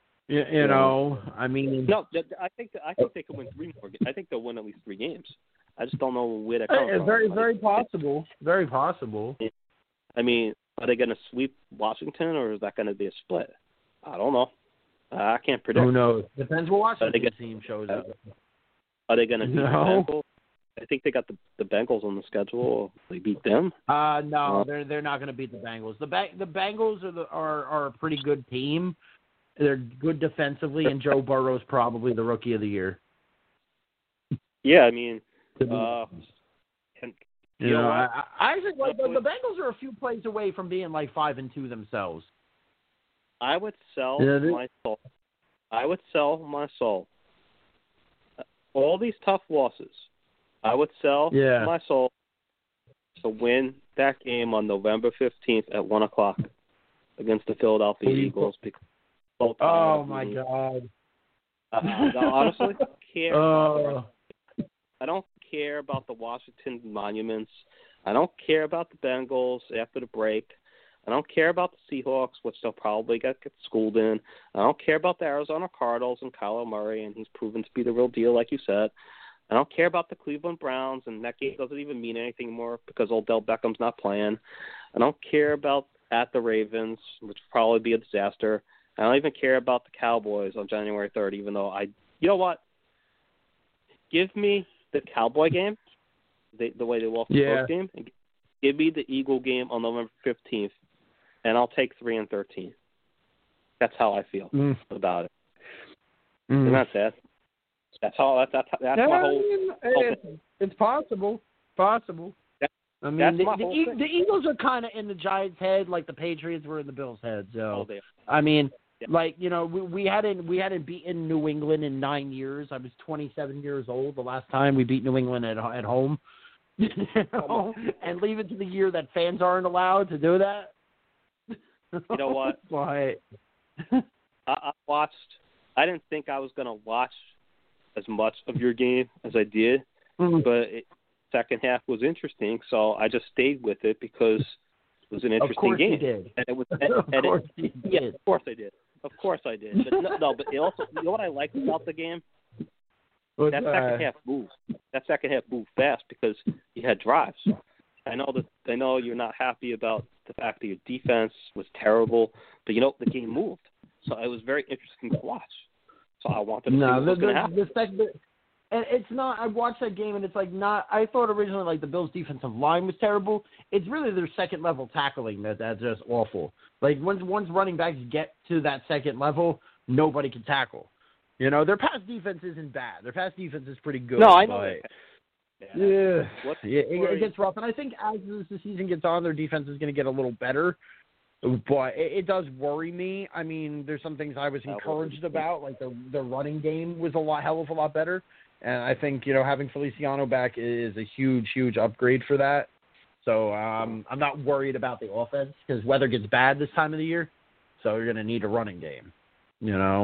I mean, no, I think they could win 3 more. I think they'll win at least 3 games. I just don't know where that comes from. Very possible. Very possible. I mean, are they going to sweep Washington, or is that going to be a split? I don't know. I can't predict. Who knows? Depends what Washington team shows up. Are they going to beat the Bengals? I think they got the Bengals on the schedule. They beat them? No, they're not going to beat the Bengals. The Bengals are a pretty good team. They're good defensively, and Joe Burrow's probably the rookie of the year. Yeah, I mean, you know, I think like the Bengals are a few plays away from being like 5-2 themselves. I would sell my soul. I would sell my soul. All these tough losses, I would sell my soul to win that game on November 15th at 1 o'clock against the Philadelphia Eagles. Oh my God! Honestly, I don't care about the Washington Monuments. I don't care about the Bengals after the break. I don't care about the Seahawks, which they'll probably get schooled in. I don't care about the Arizona Cardinals and Kyler Murray, and he's proven to be the real deal, like you said. I don't care about the Cleveland Browns, and that game doesn't even mean anything anymore because Odell Beckham's not playing. I don't care about at the Ravens, which will probably be a disaster. I don't even care about the Cowboys on January 3rd, even though you know what? Give me the Cowboy game, the way they lost the first game, and give me the Eagle game on November 15th. And I'll take 3-13. That's how I feel about it. And that's it. That's all. That's my whole. It's possible. Possible. I mean, the Eagles are kind of in the Giants' head, like the Patriots were in the Bills' head. So, I mean, like we hadn't beaten New England in 9 years. I was 27 years old the last time we beat New England at home. And leave it to the year that fans aren't allowed to do that. You know what? I watched. I didn't think I was going to watch as much of your game as I did, but second half was interesting, so I just stayed with it because it was an interesting game. Of course you did. And it was, of course you did. Yeah, of course I did. Of course I did. But but it also, you know what I liked about the game? That second half moved fast because you had drives. I know you're not happy about the fact that your defense was terrible, but the game moved. So it was very interesting to watch. So I wanted to see what was going to happen. And it's not. I watched that game, and it's like not. I thought originally like the Bills' defensive line was terrible. It's really their second level tackling that's just awful. Like once running backs get to that second level, nobody can tackle. Their pass defense isn't bad. Their pass defense is pretty good. No, I know. It gets rough, and I think as the season gets on, their defense is going to get a little better. But it does worry me. I mean, there's some things I was encouraged about, like the running game was hell of a lot better. And I think, having Feliciano back is a huge, huge upgrade for that. So I'm not worried about the offense because weather gets bad this time of the year. So you're going to need a running game, Yeah.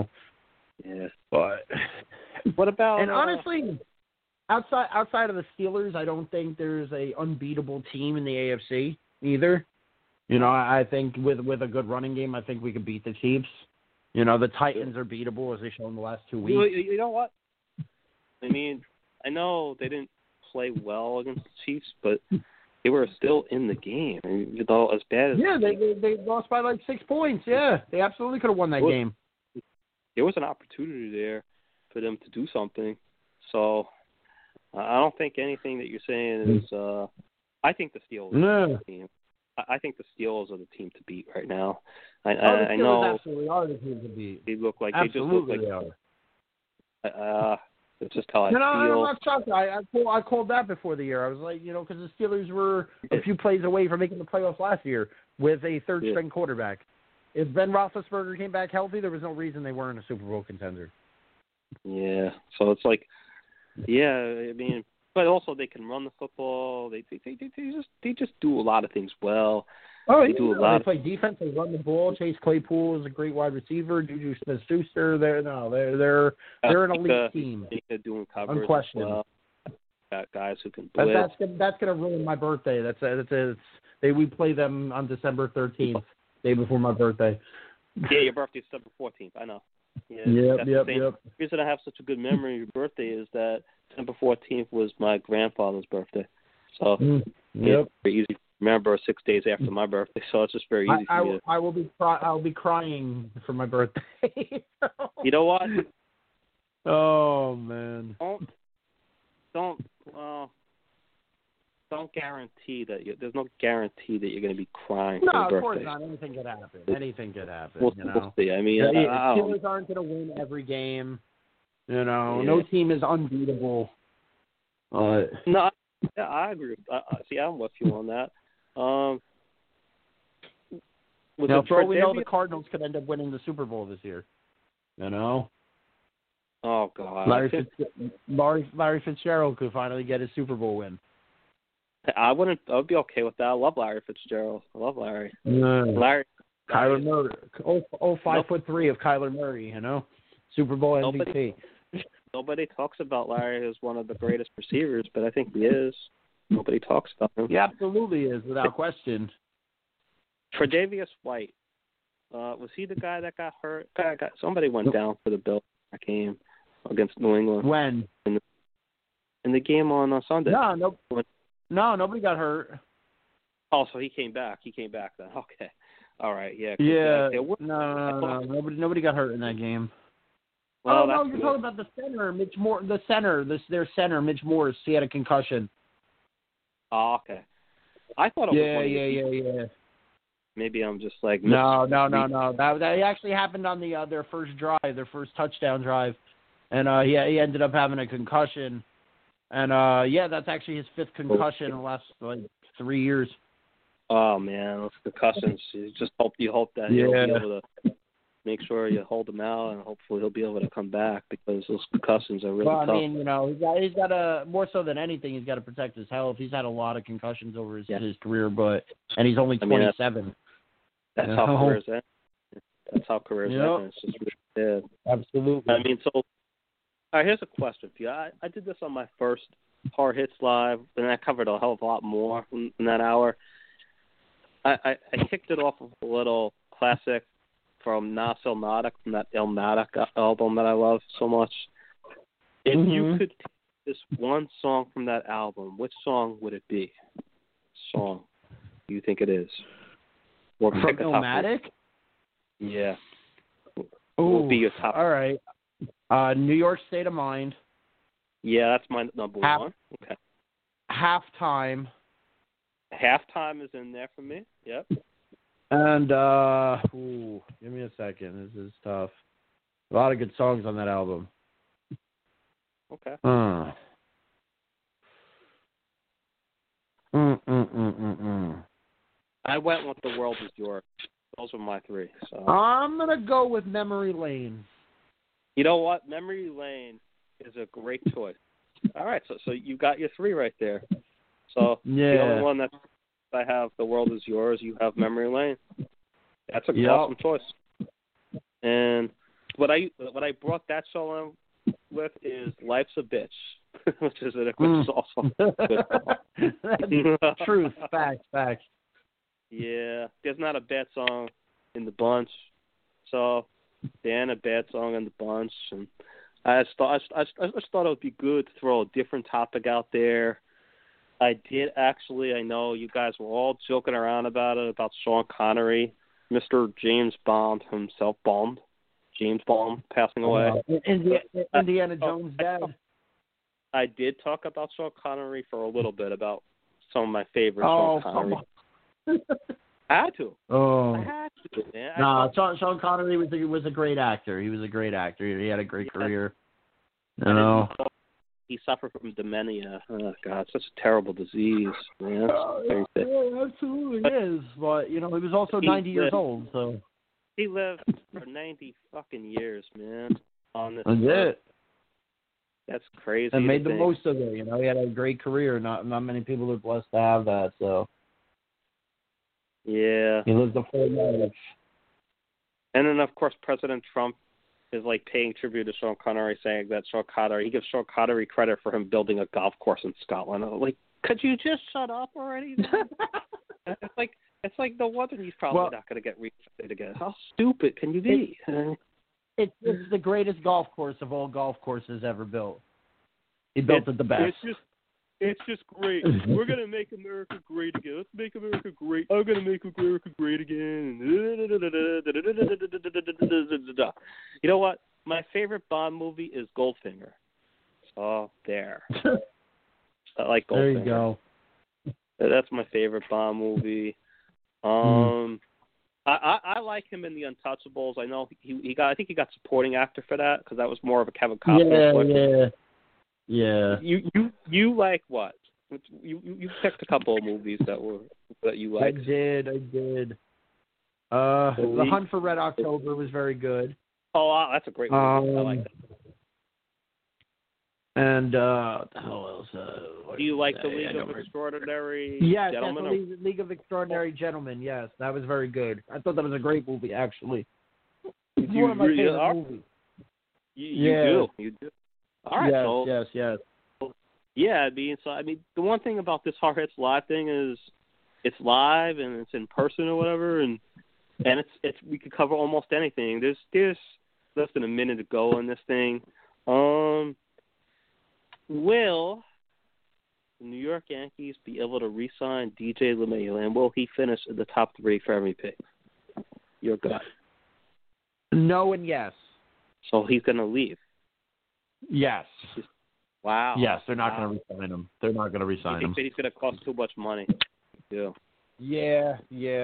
But what about... And honestly, outside of the Steelers, I don't think there's a unbeatable team in the AFC either. I think with a good running game, I think we could beat the Chiefs. The Titans are beatable, as they've shown the last 2 weeks. You know what? I mean, I know they didn't play well against the Chiefs, but they were still in the game. I mean, as bad as they lost by like 6 points. Yeah, they absolutely could have won that game. There was an opportunity there for them to do something. So I don't think anything that you're saying is. I think the Steelers are the team. I think the Steelers are the team to beat right now. I know absolutely are the team to beat. They look like absolutely they just look like. It's just how I feel. I'm not shocked. I called that before the year. I was like, because the Steelers were a few plays away from making the playoffs last year with a third-string quarterback. If Ben Roethlisberger came back healthy, there was no reason they weren't a Super Bowl contender. Yeah, so it's like, I mean, but also they can run the football. They just do a lot of things well. Oh, they do a lot. They play defense. They run the ball. Chase Claypool is a great wide receiver. Juju Smith-Schuster. They're an elite team. They're doing coverage. Unquestioned. Well. Got guys who can blitz. That's gonna ruin my birthday. We play them on December 13th, day before my birthday. Yeah, your birthday's December 14th. I know. Yep. The reason I have such a good memory of your birthday is that December 14th was my grandfather's birthday. So it's very easy to remember 6 days after my birthday. So it's just very easy for me. I will be crying for my birthday. You know what? Oh man. Don't guarantee that there's no guarantee that you're going to be crying for your birthday. No, of course not. Anything could happen. We'll see. I mean, Steelers aren't going to win every game. No team is unbeatable. No, I agree. See, I'm with you on that. Now, for all we know, the Cardinals could end up winning the Super Bowl this year. You know? Oh, God. Larry Fitzgerald could finally get his Super Bowl win. I would be okay with that. I love Larry Fitzgerald. I love Larry. Larry. Kyler Murray. 5'3" of Kyler Murray, you know? Super Bowl MVP. Nobody talks about Larry as one of the greatest receivers, but I think he is. Nobody talks about him. He absolutely is, without question. Tre'Davious White, was he the guy that got hurt? Somebody went down for the Bills that game against New England. When? In the game on Sunday. No, nobody got hurt. Oh, so he came back. He came back then. Okay. All right, yeah. Yeah. No. Nobody got hurt in that game. Well, no, you're talking about the center, Mitch Moore. Their center, Mitch Morris. He had a concussion. Oh, okay. I thought it was Yeah. Maybe I'm just like... No. That actually happened on their first drive, their first touchdown drive. And he ended up having a concussion. And, that's actually his fifth concussion in the last, 3 years. Oh, man, those concussions. You hope that he'll be able to make sure you hold him out, and hopefully he'll be able to come back, because those concussions are really tough. I mean, he's got to, more so than anything, he's got to protect his health. He's had a lot of concussions over his career, and he's only 27. That's how careers end. That's how careers end. It's just really bad. Absolutely. I mean, so, all right, here's a question for you. I did this on my first Hard Hits Live, and I covered a hell of a lot more in that hour. I kicked it off with a little classic from Nas Illmatic, from that Illmatic album that I love so much. If you could take this one song from that album, which song would it be? Song you think it is? Or from Illmatic? Yeah. What would be your top? All right. New York State of Mind. Yeah, that's my number one. Okay. Halftime. Halftime is in there for me. Yep. And give me a second. This is tough. A lot of good songs on that album. Okay. I went with The World Is Yours. Those were my three. So I'm gonna go with Memory Lane. You know what? Memory Lane is a great choice. All right, so you got your three right there. So the only one that I have, The World Is Yours. You have Memory Lane. That's a awesome choice. And what I brought that song in with is Life's a Bitch, which is also good song. Truth, facts. Yeah, there's not a bad song in the bunch. So Dan, a bad song in the bunch, and I just thought it would be good to throw a different topic out there. I did actually. I know you guys were all joking around about Sean Connery, Mr. James Bond himself, James Bond passing away. Indiana Jones dead. I did talk about Sean Connery for a little bit, about some of my favorite Sean Connery. I had to. I had to, man. Sean Connery was a great actor. He was a great actor. He had a great career. You know. He suffered from dementia. Oh, God, such a terrible disease, man. It absolutely is. But, he was also 90 years old, so. He lived for 90 fucking years, man. On this That's it. That's crazy. And made the most of it, He had a great career. Not many people are blessed to have that, so. Yeah. He lived a full life. And then, of course, President Trump is paying tribute to Sean Connery, saying that he gives Sean Connery credit for him building a golf course in Scotland. I'm like, could you just shut up already? It's like no wonder he's probably not going to get reelected again. How stupid can you be? It's the greatest golf course of all golf courses ever built. He built it the best. It's just great. We're going to make America great again. Let's make America great. I'm going to make America great again. You know what? My favorite Bond movie is Goldfinger. So, there. I like Goldfinger. There you go. That's my favorite Bond movie. I like him in The Untouchables. I know I think he got supporting actor for that, because that was more of a Kevin Costner flick. Yeah. Yeah. You like what? You picked a couple of movies that you liked. I did. The Hunt for Red October was very good. Oh, wow, that's a great movie. I like that. And what the hell else? Do you like the League of Extraordinary Gentlemen? Yes, the League of Extraordinary Gentlemen. Yes, that was very good. I thought that was a great movie, actually. It's one of my favorite movies. You do. All right. Yes. Yeah, I mean, the one thing about this Hard Hits Live thing is it's live and it's in person or whatever, and it's we could cover almost anything. There's less than a minute to go in this thing. Will the New York Yankees be able to re-sign DJ LeMahieu, and will he finish in the top 3 for MVP? Your gut. No and yes. So he's going to leave? Yes. Wow. Yes, they're not going to re-sign him. They're not going to re-sign him. You think that he's going to cost too much money? Yeah.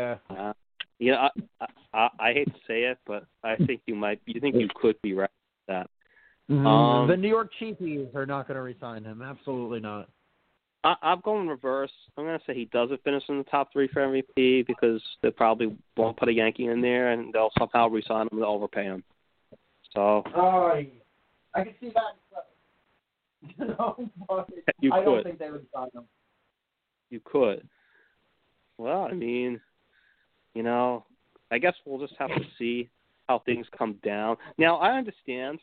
I hate to say it, but I think you think you could be right with that. Mm-hmm. The New York Cheapies are not going to re-sign him. Absolutely not. I'm going reverse. I'm going to say he doesn't finish in the top 3 for MVP because they probably won't put a Yankee in there, and they'll somehow re-sign him to overpay him. So. I can see that. But I don't think they would sign him. You could. Well, I mean, I guess we'll just have to see how things come down. Now, I understand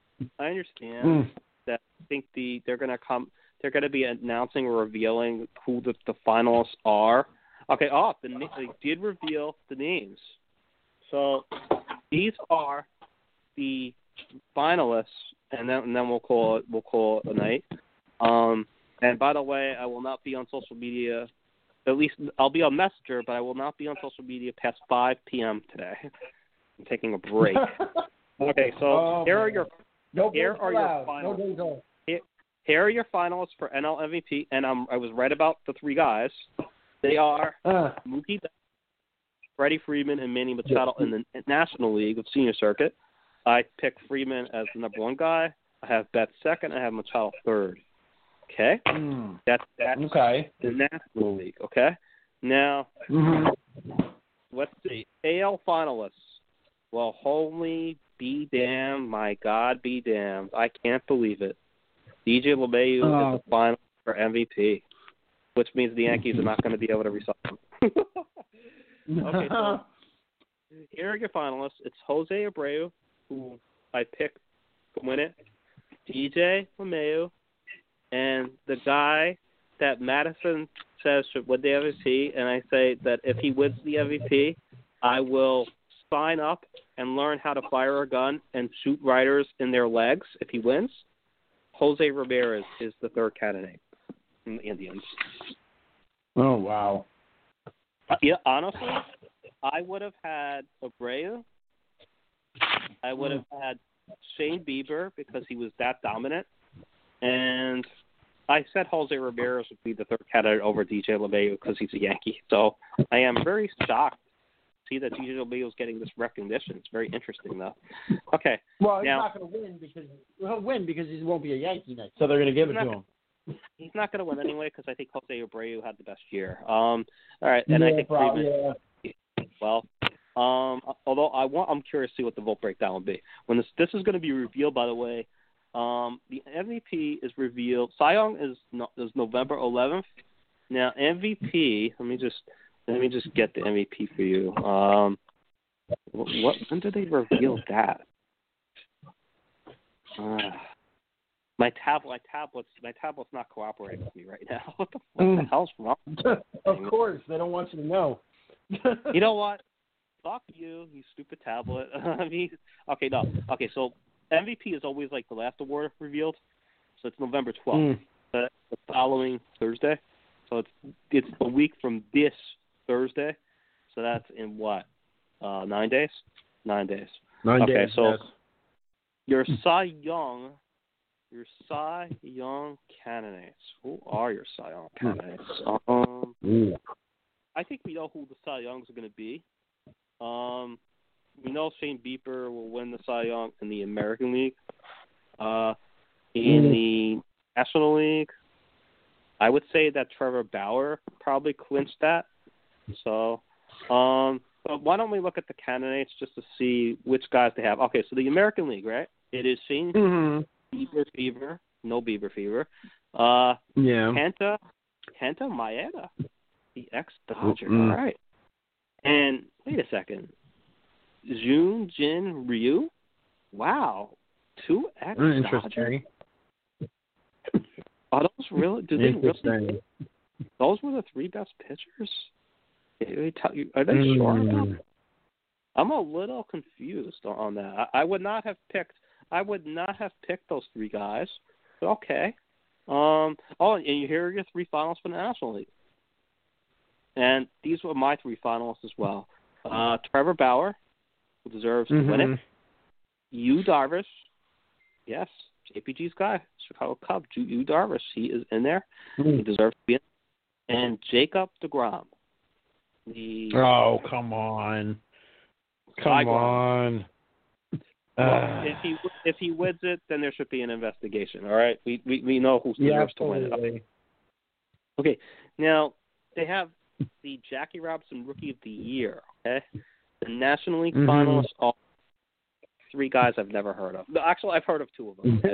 that I think they're going to be announcing or revealing who the finalists are. Okay, they did reveal the names. So these are the finalists, and then we'll call it a night. And by the way, I will not be on social media. At least I'll be on Messenger, but I will not be on social media past 5 p.m. today. I'm taking a break. Okay, so here are your finalists. Here are your finalists for NL MVP, and I was right about the 3 guys. They are Mookie Betts, Freddie Freeman, and Manny Machado in the National League of Senior Circuit. I picked Freeman as the number 1 guy. I have Betts second. I have Machado third. Okay? That's okay. The National League, okay? Now, let's see. AL finalists. Well, holy be damned, my God be damned. I can't believe it. DJ LeMahieu is the final for MVP, which means the Yankees are not going to be able to resign him. Okay, so here are your finalists. It's Jose Abreu, who I picked to win it, DJ LeMahieu, and the guy that Madison says should win the MVP, and I say that if he wins the MVP, I will sign up and learn how to fire a gun and shoot riders in their legs if he wins. Jose Ramirez is the third candidate in the Indians. Oh, wow. Yeah, honestly, I would have had Abreu. I would have had Shane Bieber because he was that dominant. And I said Jose Ramirez would be the third candidate over DJ LeMahieu because he's a Yankee. So I am very shocked to see that DJ LeMahieu is getting this recognition. It's very interesting, though. Okay. Well, he's not going to win because he'll win because he won't be a Yankee next. So they're going to give it to him. He's not going to win anyway because I think Jose Abreu had the best year. All right, and I think Freeman. Yeah. Well, although I'm curious to see what the vote breakdown will be when this is going to be revealed. By the way, the MVP is revealed. Cy Young is November 11th. Now MVP. Let me just get the MVP for you. When did they reveal that? My tablet's not cooperating with me right now. What the hell's wrong? Of course, they don't want you to know. You know what? Fuck you stupid tablet. Okay, so MVP is always like the last award revealed. So it's November 12th. The following Thursday. So it's a week from this Thursday. So that's in what? 9 days? 9 days. 9 days. Okay, so yes. Your Cy Young candidates. Who are your Cy Young candidates? I think we know who the Cy Youngs are going to be. We know Shane Bieber will win the Cy Young in the American League. In the National League, I would say that Trevor Bauer probably clinched that. So, but why don't we look at the candidates just to see which guys they have? Okay, so the American League, right? It is Shane Bieber Fever, no Bieber Fever. Kenta Maeda, the ex-Dodger. All right. And wait a second. Jun Jin Ryu? Wow. 2 ex-Dodgers? Are those really? Do they really? Those were the 3 best pitchers? Are they sure about that? I'm a little confused on that. I would not have picked those 3 guys. But okay. And here are your 3 finalists for the National League. And these were my 3 finalists as well. Trevor Bauer, who deserves to win it. Yu Darvish. Yes, JPG's guy, Chicago Cub. Yu Darvish, he is in there. He deserves to be in. And Jacob deGrom. Oh, come on. Come on. Well, if he wins it, then there should be an investigation. All right, we know who deserves to win it. Okay, now they have the Jackie Robinson Rookie of the Year. Okay, the National League finalists are 3 guys I've never heard of. Actually, I've heard of 2 of them.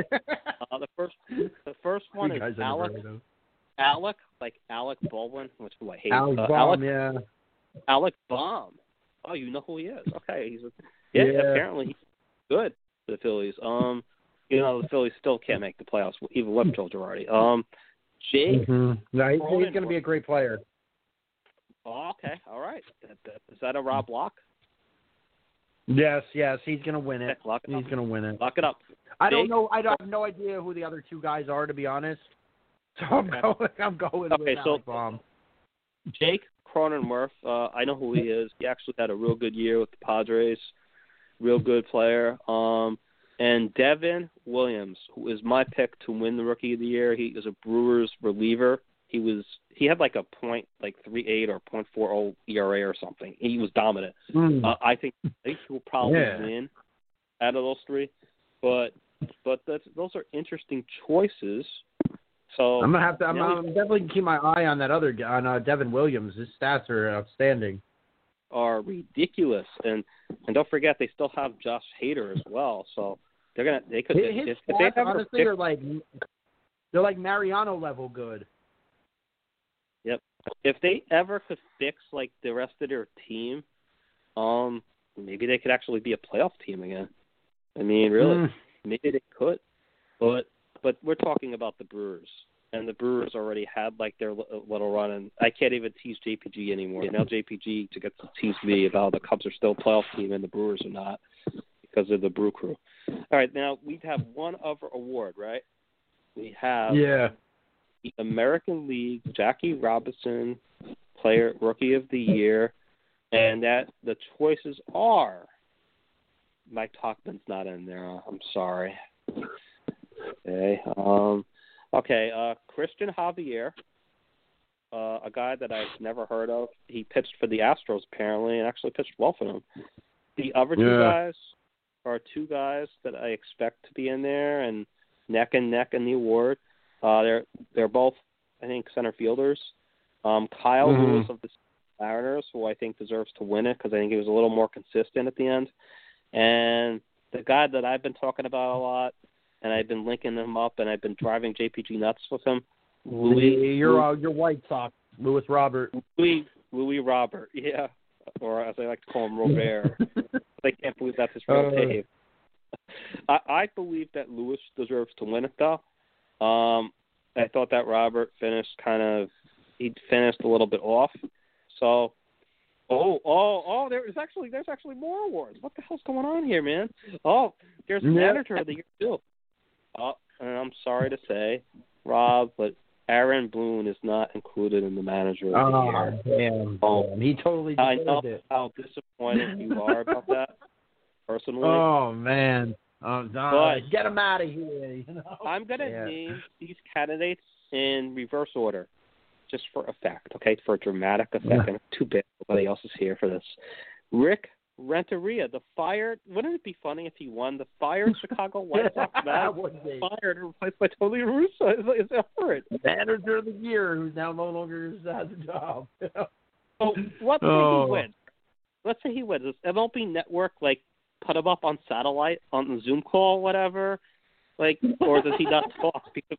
The first one is Alec Baldwin, which who I hate. Alec Baum. Oh, you know who he is? Okay, apparently he's good for the Phillies. The Phillies still can't make the playoffs, even with Joe Girardi. Jake. No, he's going to be a great player. Oh, okay, all right. Is that a Rob Lock? Yes, he's going to win it. He's going to win it. Lock it up. I don't know. I have no idea who the other 2 guys are, to be honest. So I'm going with Alec Baum. Jake Cronenworth, I know who he is. He actually had a real good year with the Padres. Real good player. And Devin Williams, who is my pick to win the Rookie of the Year. He is a Brewers reliever. He had like a .38 or .40 ERA or something. He was dominant. I think he will probably win out of those 3. But those are interesting choices. So I'm definitely keep my eye on that other guy, on Devin Williams. His stats are outstanding. Are ridiculous, and don't forget they still have Josh Hader as well. So they could. His stats, honestly, they're like Mariano level good. Yep. If they ever could fix like the rest of their team, maybe they could actually be a playoff team again. I mean, really, maybe they could. But we're talking about the Brewers, and the Brewers already had like their little run, and I can't even tease JPG anymore. Now JPG to get to tease me about the Cubs are still a playoff team and the Brewers are not because of the Brew Crew. All right, now we have one other award, right? We have the American League Jackie Robinson Player Rookie of the Year, and that the choices are Mike Tauchman's not in there. I'm sorry. Okay. Christian Javier, a guy that I've never heard of. He pitched for the Astros apparently, and actually pitched well for them. The other 2 guys are 2 guys that I expect to be in there and neck and neck in the award. They're both, I think, center fielders. Kyle Lewis of the Mariners, who I think deserves to win it because I think he was a little more consistent at the end. And the guy that I've been talking about a lot, and I've been linking him up, and I've been driving JPG nuts with him. Your White Sox, Louis Robert. Louis Robert, yeah, or as I like to call him, Robert. I can't believe that's his real name. I believe that Louis deserves to win it, though. I thought that Robert finished he finished a little bit off. So, there's actually more awards. What the hell's going on here, man? Oh, there's Manager of the Year too. And I'm sorry to say, Rob, but Aaron Boone is not included in the Manager of the Year. Damn. He totally deserved it. I know how disappointed you are about that, personally. Oh, man. Oh, no. Get him out of here. You know? I'm going to name these candidates in reverse order, just for effect, okay, for a dramatic effect. And too bad nobody else is here for this. Rick Renteria, the fired. Wouldn't it be funny if he won the fired Chicago White Sox manager, fired and replaced by Tony La Russa? Is it hurt? Manager of the year, who's now no longer has a job. So let's say he wins. Let's say he wins. Does MLB Network put him up on satellite on the Zoom call, whatever? Or does he not talk? Because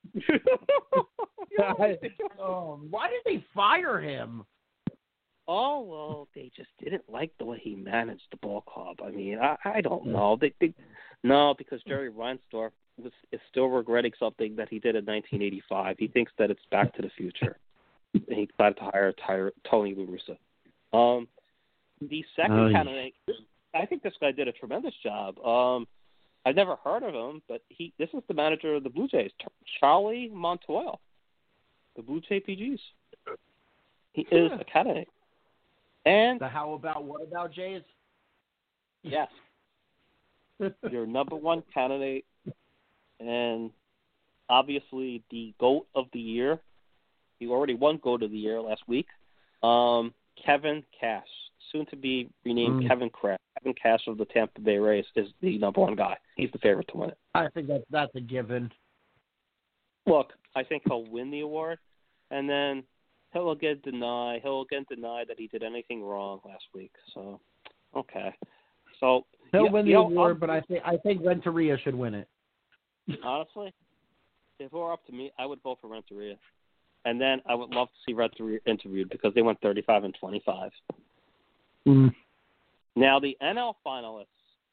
why did they fire him? Oh, well, they just didn't like the way he managed the ball club. I mean, I don't know. No, because Jerry Reinsdorf is still regretting something that he did in 1985. He thinks that it's Back to the Future. And he decided to hire Tony La Russa. The second candidate, I think this guy did a tremendous job. I've never heard of him, but this is the manager of the Blue Jays, Charlie Montoyo, the Blue Jay PGs. He is a candidate. And the what about Jays? Yes. Your number one candidate, and obviously the GOAT of the year. He already won GOAT of the year last week. Kevin Cash, soon to be renamed Kevin Kraft. Kevin Cash of the Tampa Bay Rays is the number one guy. He's the favorite to win it. I think that's a given. Look, I think he'll win the award, and then he'll again deny that he did anything wrong last week. So, okay. So he'll win the award, but I think Renteria should win it. Honestly, if it were up to me, I would vote for Renteria. And then I would love to see Renteria interviewed because they went 35-25. Now the NL finalists.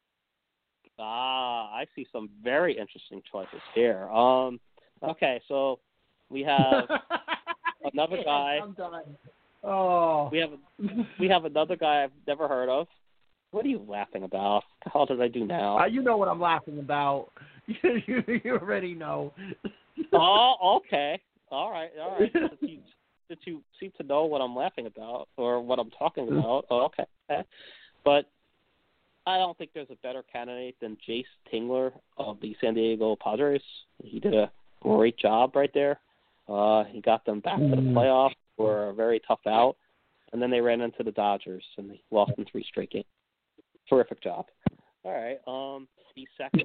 I see some very interesting choices here. Okay, so we have another guy. I'm done. Oh. We have another guy I've never heard of. What are you laughing about? What the hell did I do now? You know what I'm laughing about. You already know. Oh, okay. All right. Did you seem to know what I'm laughing about or what I'm talking about? Oh, okay. But I don't think there's a better candidate than Jace Tingler of the San Diego Padres. He did a great job right there. He got them back to the playoffs for a very tough out, and then they ran into the Dodgers and they lost in 3 straight games. Terrific job. All right. The second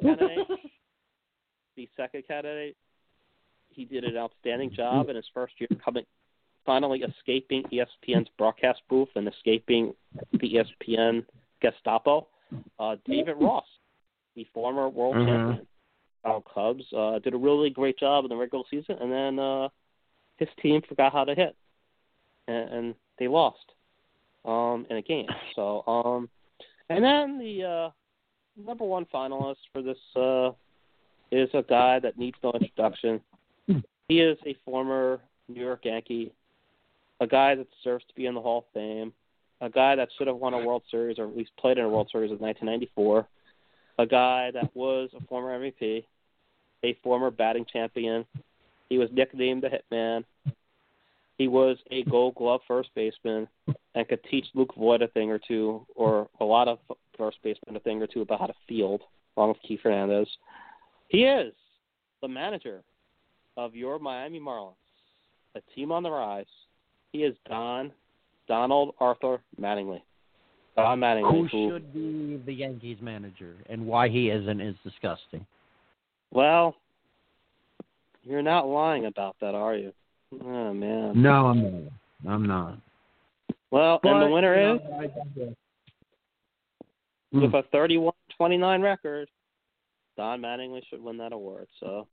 candidate, he did an outstanding job in his first year, finally escaping ESPN's broadcast booth and escaping the ESPN Gestapo. David Ross, the former world champion of Cubs, did a really great job in the regular season, and then his team forgot how to hit, and they lost in a game. So, and then the number one finalist for this is a guy that needs no introduction. He is a former New York Yankee, a guy that deserves to be in the Hall of Fame, a guy that should have won a World Series or at least played in a World Series in 1994, a guy that was a former MVP, a former batting champion. He was nicknamed the Hitman. He was a Gold Glove first baseman and could teach Luke Voigt a thing or two, or a lot of first basemen a thing or two about how to field, along with Keith Hernandez. He is the manager of your Miami Marlins, a team on the rise. He is Donald Arthur Mattingly. Don Mattingly. Who should be the Yankees manager, and why he isn't is disgusting. Well, you're not lying about that, are you? Oh, man. No, I'm not. Well, and the winner is, with a 31-29 record, Don Mattingly should win that award. So,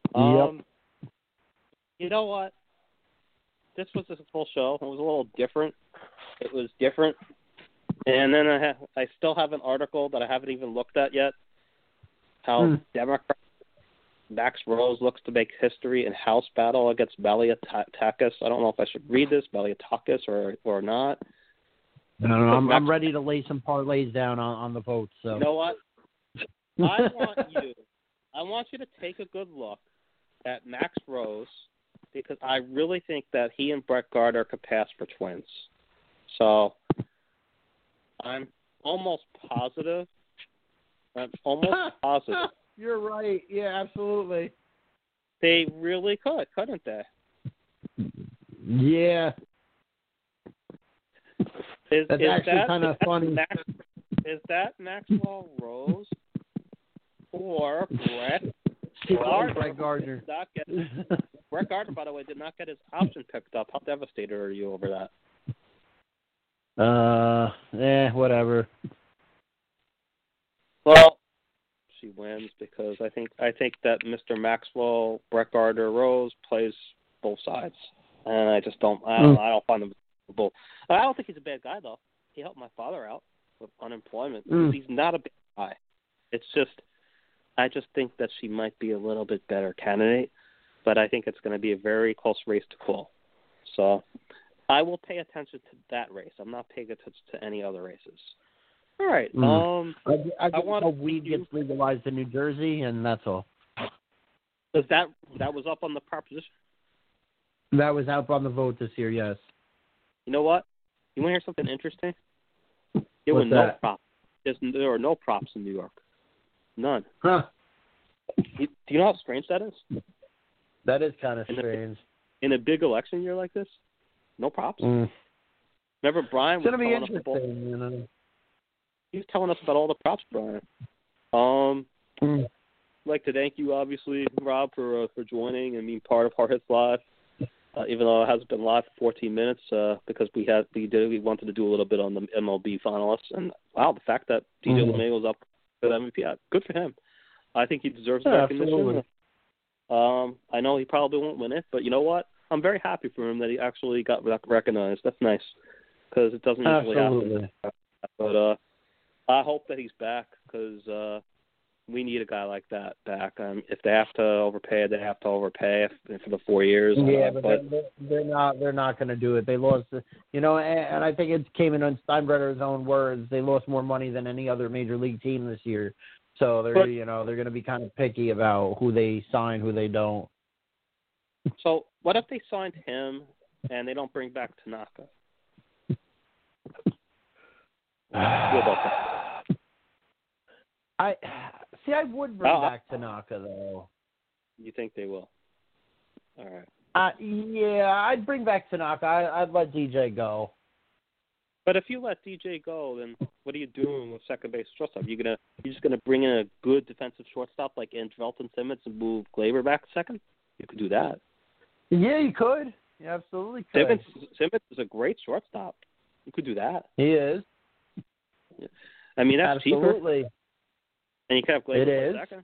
You know what? This was a full show. It was a little different. It was different. And then I still have an article that I haven't even looked at yet. How Democrat Max Rose looks to make history in House battle against Malliotakis. I don't know if I should read this, Malliotakis, or not. No, I'm ready to lay some parlays down on the votes. So. You know what? I want you to take a good look at Max Rose, because I really think that he and Brett Gardner could pass for twins. So I'm almost positive. You're right. Yeah, absolutely. They really could, couldn't they? Yeah. That's actually kind of funny. Is that Maxwell Rose or Brett Gardner? Brett Gardner, by the way, did not get his option picked up. How devastated are you over that? Whatever. Well, she wins because I think that Mr. Maxwell, Brett Gardner Rose plays both sides, and I just don't. I don't find them acceptable. I don't think he's a bad guy though. He helped my father out with unemployment. He's not a bad guy. It's just, I just think that she might be a little bit better candidate, but I think it's going to be a very close race to call. So I will pay attention to that race. I'm not paying attention to any other races. All right. I want to weed gets legalized in New Jersey, and that's all. Does that was up on the proposition? That was out on the vote this year, yes. You know what? You want to hear something interesting? There were no props. There are no props in New York. None. Huh. Do you know how strange that is? That is kind of strange. In a big election year like this, no props. Remember Brian was telling us about. He was telling us about all the props, Brian. I'd like to thank you, obviously, Rob, for joining and being part of Hard Hits Live. Even though it hasn't been live for 14 minutes, because we wanted to do a little bit on the MLB finalists, and wow, the fact that DJ LeMay was up for the MVP, good for him. I think he deserves the recognition. I know he probably won't win it, but you know what? I'm very happy for him that he actually got recognized. That's nice, because it doesn't usually happen. But I hope that he's back, because we need a guy like that back. If they have to overpay, they have to overpay for the 4 years. Yeah, but they're not going to do it. They lost, and I think it came in on Steinbrenner's own words. They lost more money than any other major league team this year. So they're going to be kind of picky about who they sign, who they don't. So what if they signed him and they don't bring back Tanaka? What about that? I would bring back Tanaka, though. You think they will? All right. Yeah, I'd bring back Tanaka. I'd let DJ go. But if you let DJ go, then what are you doing with second base shortstop? You're just gonna bring in a good defensive shortstop like Andrelton Simmons and move Glaber back second? You could do that. Yeah, you could. You absolutely could. Simmons is a great shortstop. You could do that. He is. Yeah. I mean, that's absolutely cheaper. And you could have Glaber second.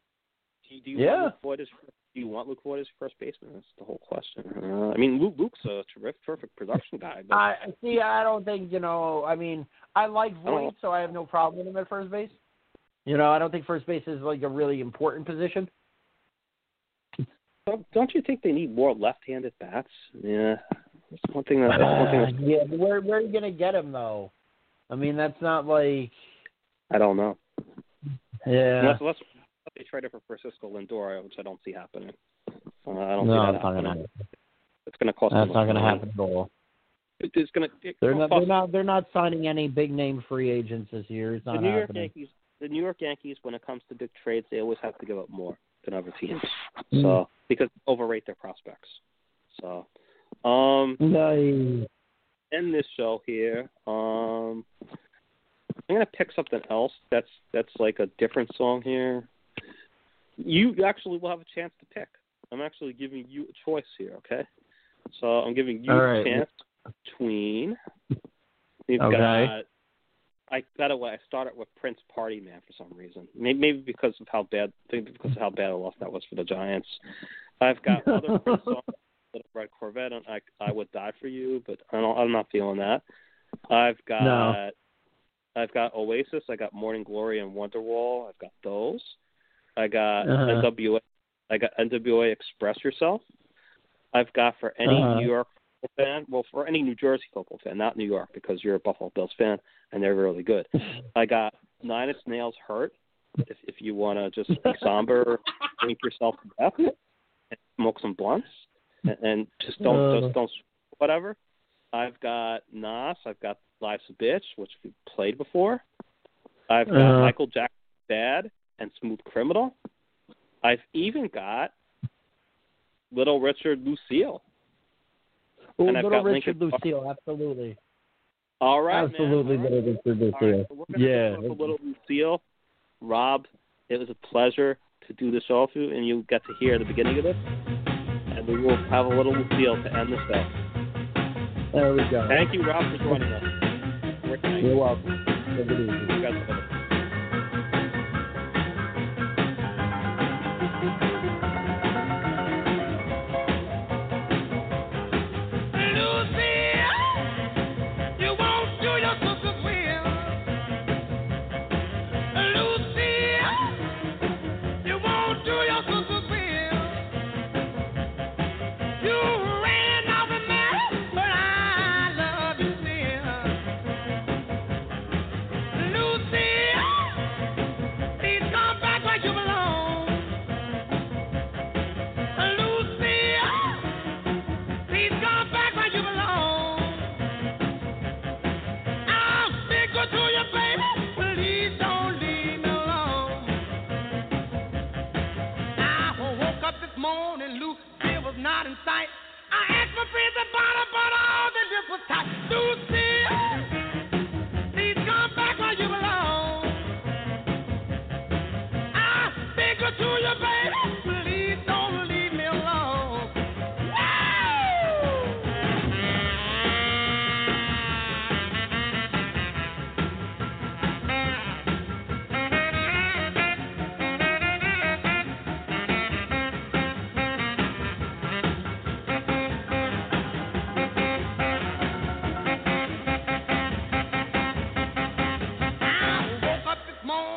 Do you want Luke Voigt as first baseman? That's the whole question. I mean, Luke's a terrific production guy. But I don't think, I like Voigt, so I have no problem with him at first base. I don't think first base is like a really important position. Don't you think they need more left-handed bats? Yeah. That's one thing. Yeah, but where are you going to get him, though? I mean, that's not like... I don't know. Yeah. Unless they trade it for Francisco Lindor, which I don't see happening. I don't see that happening. It's going to cost. That's not going to happen at all. It's going to. They're not signing any big name free agents this year. It's not happening. The New York Yankees, when it comes to big trades, they always have to give up more than other teams. So because they overrate their prospects. So, end this show here. I'm going to pick something else that's like a different song here. You actually will have a chance to pick. I'm actually giving you a choice here, okay? So I'm giving you a chance between. By the way, I started with Prince Party Man for some reason. Maybe because of how bad a loss that was for the Giants. I've got other Prince songs, Red Corvette, and I Would Die for You, but I'm not feeling that. I've got Oasis. I got Morning Glory and Wonderwall. I've got those. I got NWA. I got NWA Express Yourself. I've got for any New York fan, for any New Jersey football fan, not New York, because you're a Buffalo Bills fan and they're really good. I got 9 Inch Nails Hurt. If you want to just be somber, drink yourself to death, and smoke some blunts, and just don't whatever. I've got Nas. I've got Life's a Bitch, which we played before. I've got Michael Jackson's Bad and Smooth Criminal. I've even got Little Richard Lucille. Oh, Little Richard Lucille, absolutely. All right, absolutely man. better than Lucille. Right, so we're going to talk a little Lucille. Rob, it was a pleasure to do this show with you, and you got to hear the beginning of this. And we will have a little Lucille to end the show. There we go. Thank you, Rob, for joining us. You're welcome. Have a good evening. You guys have a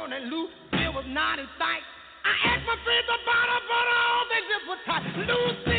not in sight. I asked my friends about her, but all they did was touch Lucy.